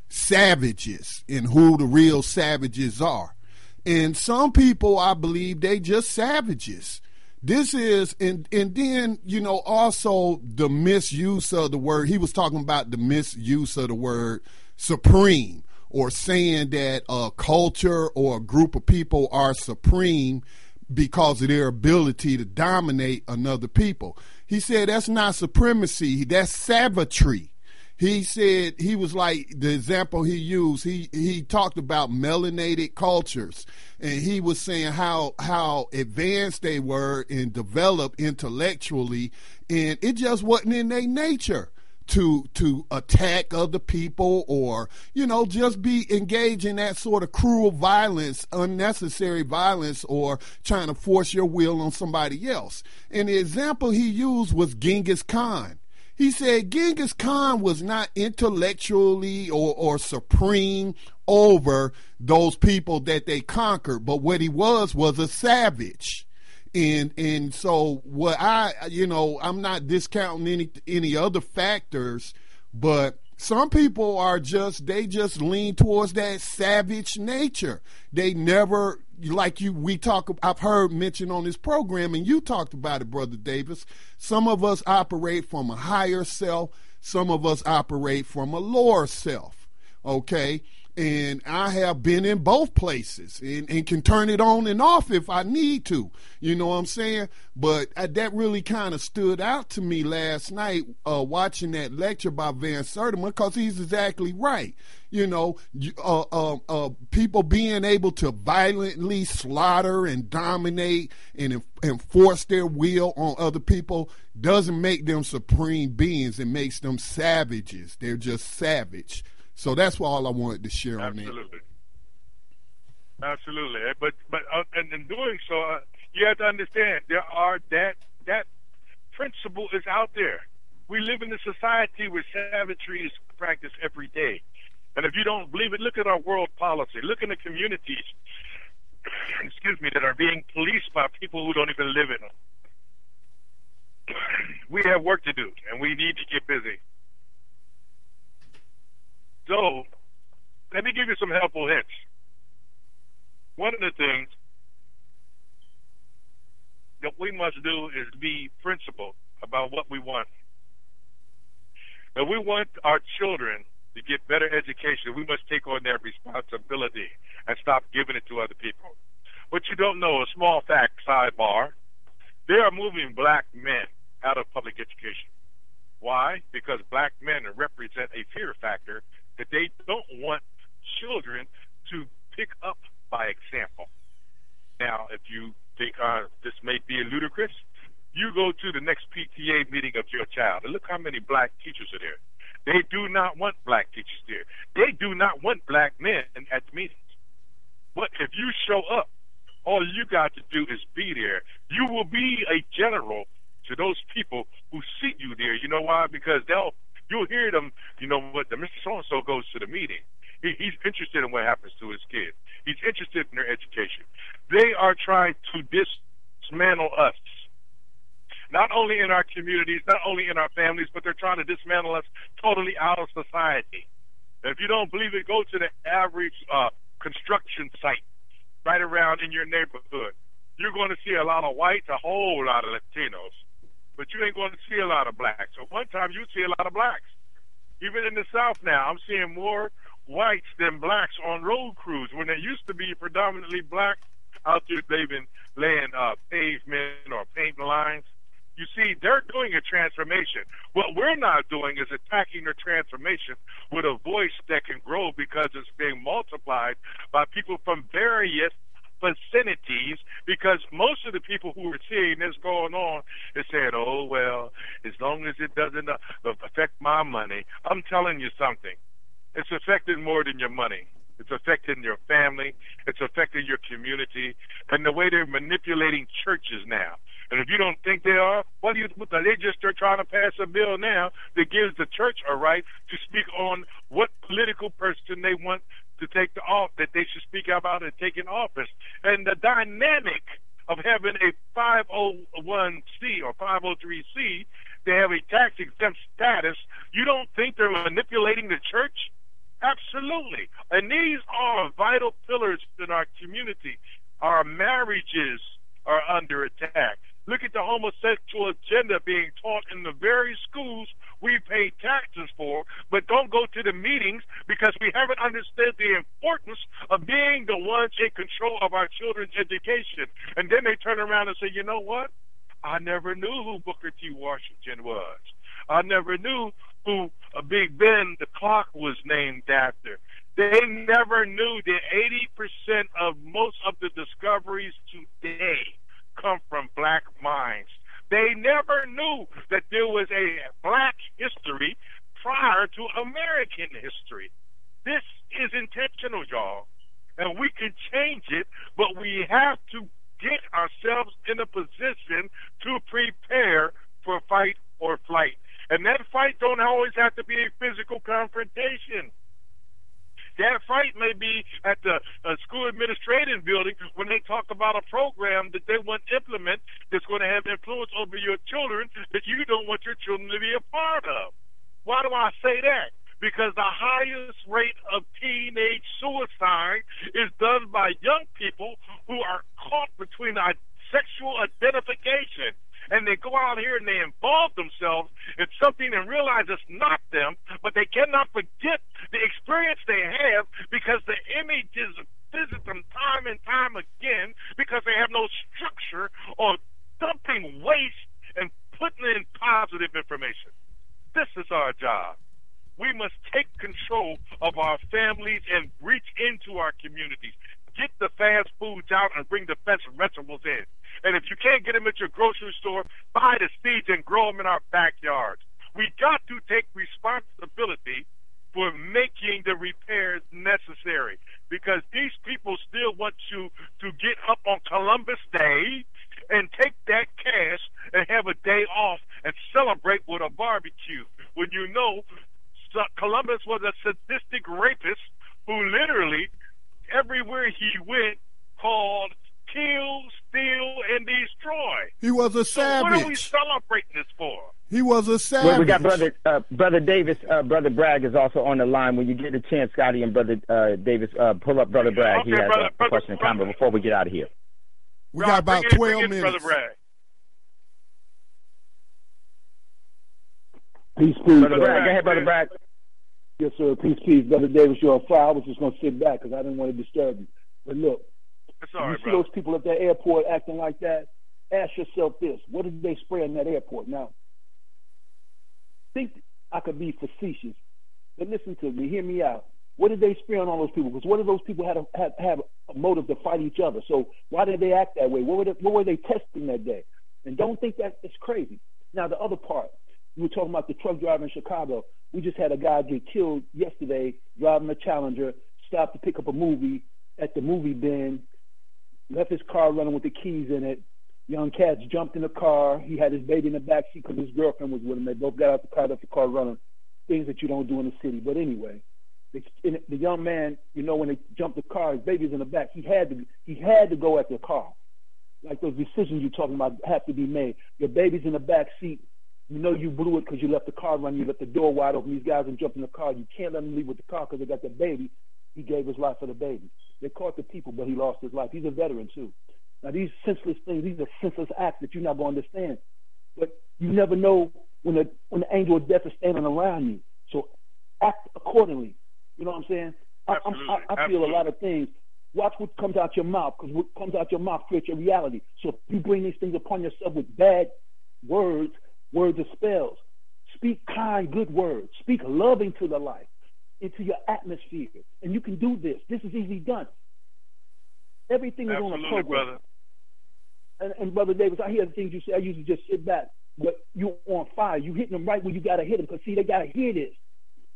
savages, and who the real savages are. And some people, I believe, they just savages. This is, and, and then, you know, also the misuse of the word. He was talking about the misuse of the word supreme, or saying that a culture or a group of people are supreme because of their ability to dominate another people. He said that's not supremacy, that's savagery. He said, he was like, the example he used, he, he talked about melanated cultures, and he was saying how how advanced they were and developed intellectually, and it just wasn't in their nature to to attack other people or, you know, just be engaged in that sort of cruel violence, unnecessary violence, or trying to force your will on somebody else. And the example he used was Genghis Khan. He said Genghis Khan was not intellectually or, or supreme over those people that they conquered, but what he was was a savage. And and so what I, you know, I'm not discounting any any other factors, but some people are just, they just lean towards that savage nature. They never, like you, we talk, I've heard mentioned on this program, and you talked about it, Brother Davis. Some of us operate from a higher self. Some of us operate from a lower self. Okay. And I have been in both places and, and can turn it on and off if I need to. You know what I'm saying? But uh, that really kind of stood out to me last night uh, watching that lecture by Van Sertima, because he's exactly right. You know, uh, uh, uh, people being able to violently slaughter and dominate and enforce their will on other people doesn't make them supreme beings. It makes them savages. They're just savage. So that's all I wanted to share on that. Absolutely. Absolutely. But but uh, and in doing so, uh, you have to understand there are that that principle is out there. We live in a society where savagery is practiced every day. And if you don't believe it, look at our world policy. Look in the communities, excuse me, that are being policed by people who don't even live in them. We have work to do, and we need to get busy. So, let me give you some helpful hints. One of the things that we must do is be principled about what we want. If we want our children to get better education, we must take on that responsibility and stop giving it to other people. What you don't know, a small fact, sidebar, they are moving black men out of public education. Why? Because black men represent a fear factor that they don't want children to pick up by example. Now, if you think uh, this may be ludicrous, you go to the next P T A meeting of your child and look how many black teachers are there. They do not want black teachers there. They do not want black men at the meetings. But if you show up, all you got to do is be there. You will be a general to those people who see you there. You know why? Because they'll You'll hear them, you know what, the Mister So-and-so goes to the meeting. He, he's interested in what happens to his kids. He's interested in their education. They are trying to dismantle us. Not only in our communities, not only in our families, but they're trying to dismantle us totally out of society. And if you don't believe it, go to the average uh, construction site right around in your neighborhood. You're going to see a lot of whites, a whole lot of Latinos. But you ain't going to see a lot of blacks. So one time you see a lot of blacks. Even in the South now, I'm seeing more whites than blacks on road crews. When there used to be predominantly black out there, they've been laying uh, pavement or paint lines. You see, they're doing a transformation. What we're not doing is attacking their transformation with a voice that can grow because it's being multiplied by people from various vicinities, because most of the people who are seeing this going on is saying, oh, well, as long as it doesn't uh, affect my money. I'm telling telling you something. It's affecting more than your money. It's affecting your family. It's affecting your community. And the way they're manipulating churches now. And if you don't think they are, what do you, they just are trying to pass a bill now that gives the church a right to speak on what political person they want to take the off, that they should speak about and take in office. And the dynamic of having a five oh one c or five oh three c, they have a tax exempt status. You don't think they're manipulating the church? Absolutely. And these are vital pillars in our community. Our marriages are under attack. Look at the homosexual agenda being taught in the very schools we pay taxes for, but don't go to the meetings because we haven't understood the importance of being the ones in control of our children's education. And then they turn around and say, you know what? I never knew who Booker T. Washington was. I never knew who uh, Big Ben, the clock, was named after. They never knew that eighty percent of most of the discoveries today come from black minds. They never knew that there was a black history prior to American history. This is intentional, y'all, and we can change it, but we have to get ourselves in a position to prepare for fight or flight. And that fight don't always have to be a physical confrontation. That fight may be at the uh, school administrative building when they talk about a program that they want to implement that's going to have influence over your children that you don't want your children to be a part of. Why do I say that? Because the highest rate of teenage suicide is done by young people who are caught between a sexual identification. And they go out here and they involve themselves in something and realize it's not them, but they cannot forget the experience they have because the images visit them time and time again because they have no structure or dumping waste and putting in positive information. This is our job. We must take control of our families and reach into our communities. Get the fast foods out and bring the fresh vegetables in. And if you can't get them at your grocery store, buy the seeds and grow them in our backyards. We got to take responsibility for making the repairs necessary because these people still want you to get up on Columbus Day and take that cash and have a day off and celebrate with a barbecue when you know Columbus was a sadistic rapist who literally everywhere he went called kill, steal, and destroy. He was a savage. So what are we celebrating this for? He was a savage. Well, we got brother uh, brother Davis, uh, brother Bragg is also on the line. When you get a chance, Scotty and brother uh, Davis, uh, pull up brother Bragg. Okay, he has brother, a brother, question and brother. comment before we get out of here. We got about bring it, twelve bring it, minutes. Brother Bragg. Peace, peace. Brother Bragg, go ahead, brother Bragg. Yes, sir. Peace, peace. Brother Davis, you're on fire. I was just going to sit back because I didn't want to disturb you. But look, It's all you right, see brother. those people at that airport acting like that? Ask yourself this. What did they spray in that airport? Now, think I could be facetious, but listen to me. Hear me out. What did they spray on all those people? Because what if those people had a, have, have a motive to fight each other? So why did they act that way? What were they, what were they testing that day? And don't think that it's crazy. Now, the other part, you were talking about the truck driver in Chicago. We just had a guy get killed yesterday driving a Challenger, stopped to pick up a movie at the movie bin, left his car running with the keys in it. Young cats jumped in the car. He had his baby in the back seat because his girlfriend was with him. They both got out the car, left the car running. Things that you don't do in the city. But anyway, the, the young man, you know, when they jumped the car, his baby's in the back. He had to, he had to go at the car. Like those decisions you're talking about have to be made. Your baby's in the back seat. You know you blew it because you left the car running. You left the door wide open. These guys are jumping in the car. You can't let them leave with the car because they got the baby. He gave his life for the baby. They caught the people, but he lost his life. He's a veteran, too. Now, these senseless things, these are senseless acts that you're not going to understand. But you never know when the, when the angel of death is standing around you. So act accordingly. You know what I'm saying? I, I'm, I, I feel Absolutely. a lot of things. Watch what comes out your mouth, because what comes out your mouth creates your reality. So if you bring these things upon yourself with bad words, words are spells. Speak kind, good words. Speak loving to the life, into your atmosphere. And you can do this. This is easily done. Everything is Absolutely, on a program. brother. And, and Brother Davis, I hear the things you say. I usually just sit back. But you're on fire. You hitting them right where you got to hit them. Because, see, they got to hear this.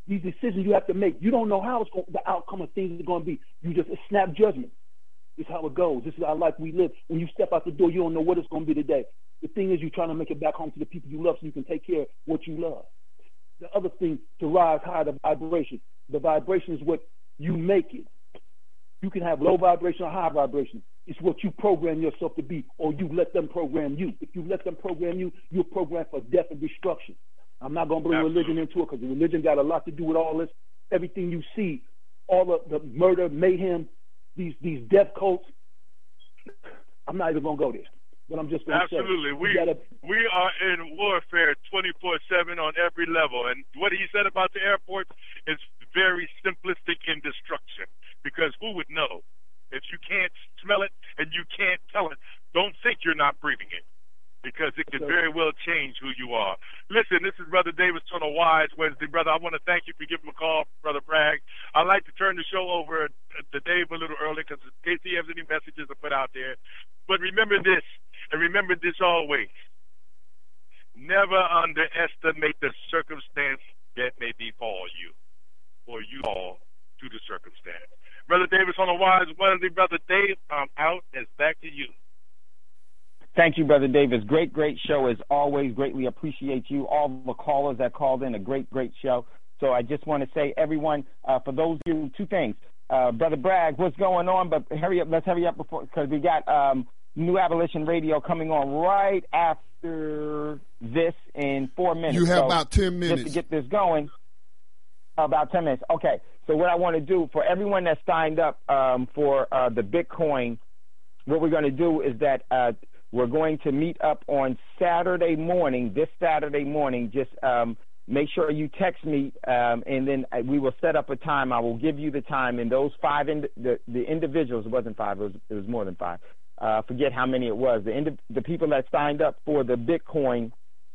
these decisions you have to make. You don't know how it's going, the outcome of things is going to be. You just snap judgment. This is how it goes. This is our life we live. When you step out the door, you don't know what it's going to be today. The thing is, you're trying to make it back home to the people you love so you can take care of what you love. The other thing, to rise higher, the vibration. The vibration is what you make it. You can have low vibration or high vibration. It's what you program yourself to be, or you let them program you. If you let them program you, you're programmed for death and destruction. I'm not going to bring Absolutely. religion into it, because religion got a lot to do with all this. Everything you see, all of the murder, mayhem, these these death cults, I'm not even going to go there. But I'm just going to say. Absolutely. We, gotta, we are in warfare twenty-four seven on every level. And what he said about the airport is very simplistic in destruction, because who would know? If you can't smell it and you can't tell it, don't think you're not breathing it, because it could very well change who you are. Listen, this is Brother Davis on a Wise Wednesday. Brother, I want to thank you for giving me a call, Brother Bragg. I'd like to turn the show over to Dave a little early, because in case he has any messages to put out there. But remember this, and remember this always. Never underestimate the circumstance that may befall you, or you fall to the circumstance. Brother Davis on a Wise Wednesday. Brother Dave, I'm out. It's back to you. Thank you, Brother Davis. Great, great show as always. Greatly appreciate you. All the callers that called in, a great, great show. So I just want to say, everyone, uh, for those of you, two things. Uh, Brother Bragg, what's going on? But hurry up. Let's hurry up before, because we got um, New Abolition Radio coming on right after this in four minutes. You have so about ten minutes. Just to get this going, about ten minutes. Okay. So what I want to do for everyone that signed up um, for uh, the Bitcoin, what we're going to do is that uh, we're going to meet up on Saturday morning, this Saturday morning. Just um, make sure you text me, um, and then we will set up a time. I will give you the time, and those five, ind- the, the individuals, it wasn't five, it was, it was more than five. Uh, forget how many it was. The, ind- the people that signed up for the Bitcoin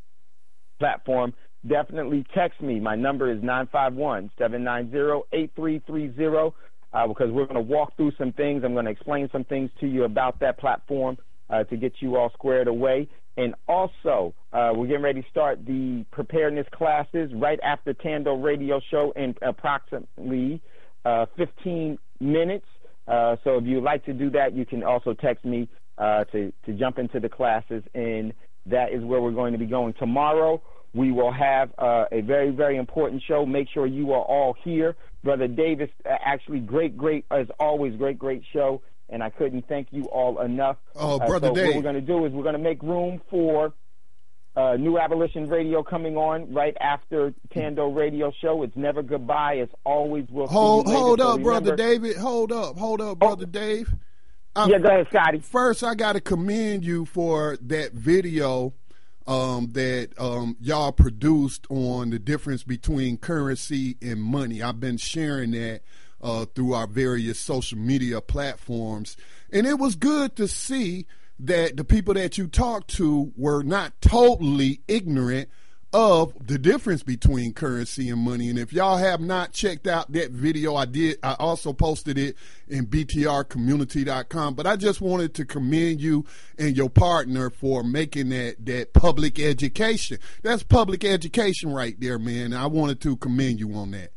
platform, definitely text me. My number is nine five one, seven nine zero, eight three three zero, uh, because we're going to walk through some things. I'm going to explain some things to you about that platform uh, to get you all squared away. And also, uh, we're getting ready to start the preparedness classes right after Tando Radio Show in approximately uh, fifteen minutes. Uh, so if you'd like to do that, you can also text me uh, to, to jump into the classes, and that is where we're going to be going tomorrow. We will have uh, a very, very important show. Make sure you are all here. Brother Davis, uh, actually, great, great, as always, great, great show, and I couldn't thank you all enough. Oh, uh, Brother so Dave. what we're going to do is we're going to make room for uh, New Abolition Radio coming on right after Tando Radio Show. It's never goodbye. It's always we'll Hold, see you later. hold So up, remember, Brother David. Hold up, hold up, Brother oh. Dave. I, yeah, go ahead, Scotty. First, I got to commend you for that video Um, that um, y'all produced on the difference between currency and money. I've been sharing that uh, through our various social media platforms. And it was good to see that the people that you talked to were not totally ignorant of the difference between currency and money. And if y'all have not checked out that video, I did. I also posted it in B T R community dot com. But I just wanted to commend you and your partner for making that, that public education. That's public education right there, man. I wanted to commend you on that.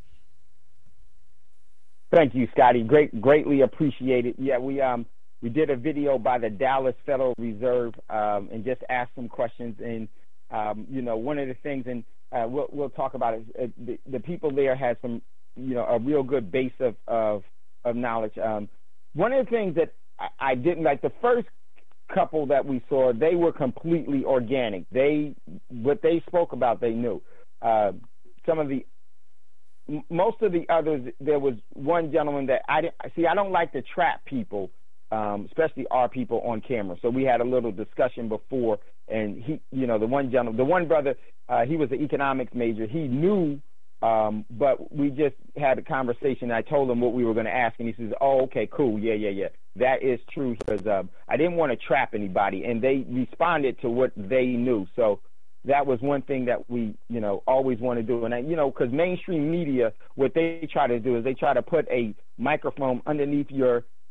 Thank you, Scotty. Great, greatly appreciated. Yeah, we um we did a video by the Dallas Federal Reserve um, and just asked some questions. And um, you know, one of the things, and uh, we'll we'll talk about it. Uh, the, the people there had some, you know, a real good base of of, of knowledge. Um, one of the things that I, I didn't like, the first couple that we saw, they were completely organic. They what they spoke about, they knew. Uh, some of the Most of the others, there was one gentleman that I didn't see. I don't like to trap people, um, especially our people, on camera. So we had a little discussion before, and he, you know, the one gentleman, the one brother, uh, he was an economics major. He knew, um, but we just had a conversation. I told him what we were going to ask, and he says, "Oh, okay, cool, yeah, yeah, yeah, that is true." Because uh, I didn't want to trap anybody, and they responded to what they knew. So that was one thing that we, you know, always want to do. And, I, you know, because mainstream media, what they try to do is they try to put a microphone underneath your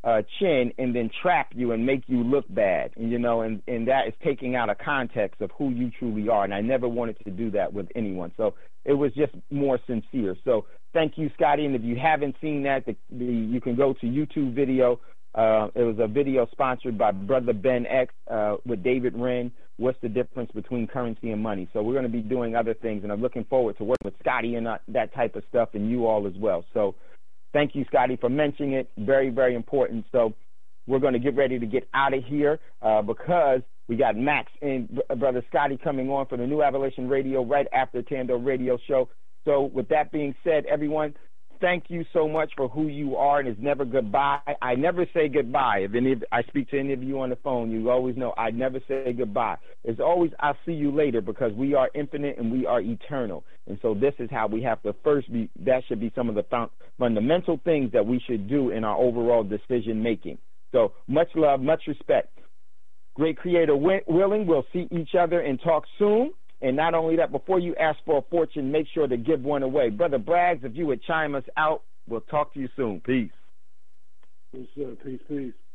uh, chin and then trap you and make you look bad. And, you know, and, and that is taking out a context of who you truly are. And I never wanted to do that with anyone. So it was just more sincere. So thank you, Scotty. And if you haven't seen that, the, the, you can go to YouTube video. Uh, it was a video sponsored by Brother Ben X uh, with David Wren. What's the difference between currency and money? So we're going to be doing other things, and I'm looking forward to working with Scotty and uh, that type of stuff, and you all as well. So thank you, Scotty, for mentioning it. Very, very important. So we're going to get ready to get out of here uh, because we got Max and Brother Scotty coming on for the New Avalation Radio right after Tando Radio Show. So with that being said, everyone, thank you so much for who you are, and it's never goodbye. I never say goodbye. If any of, I speak to any of you on the phone, you always know I never say goodbye. It's always I'll see you later, because we are infinite and we are eternal. And so this is how we have to first be, that should be some of the fundamental things that we should do in our overall decision making. So much love, much respect. Great Creator willing, we'll see each other and talk soon. And not only that, before you ask for a fortune, make sure to give one away. Brother Braggs, if you would chime us out, we'll talk to you soon. Peace. Yes, sir. Peace, peace.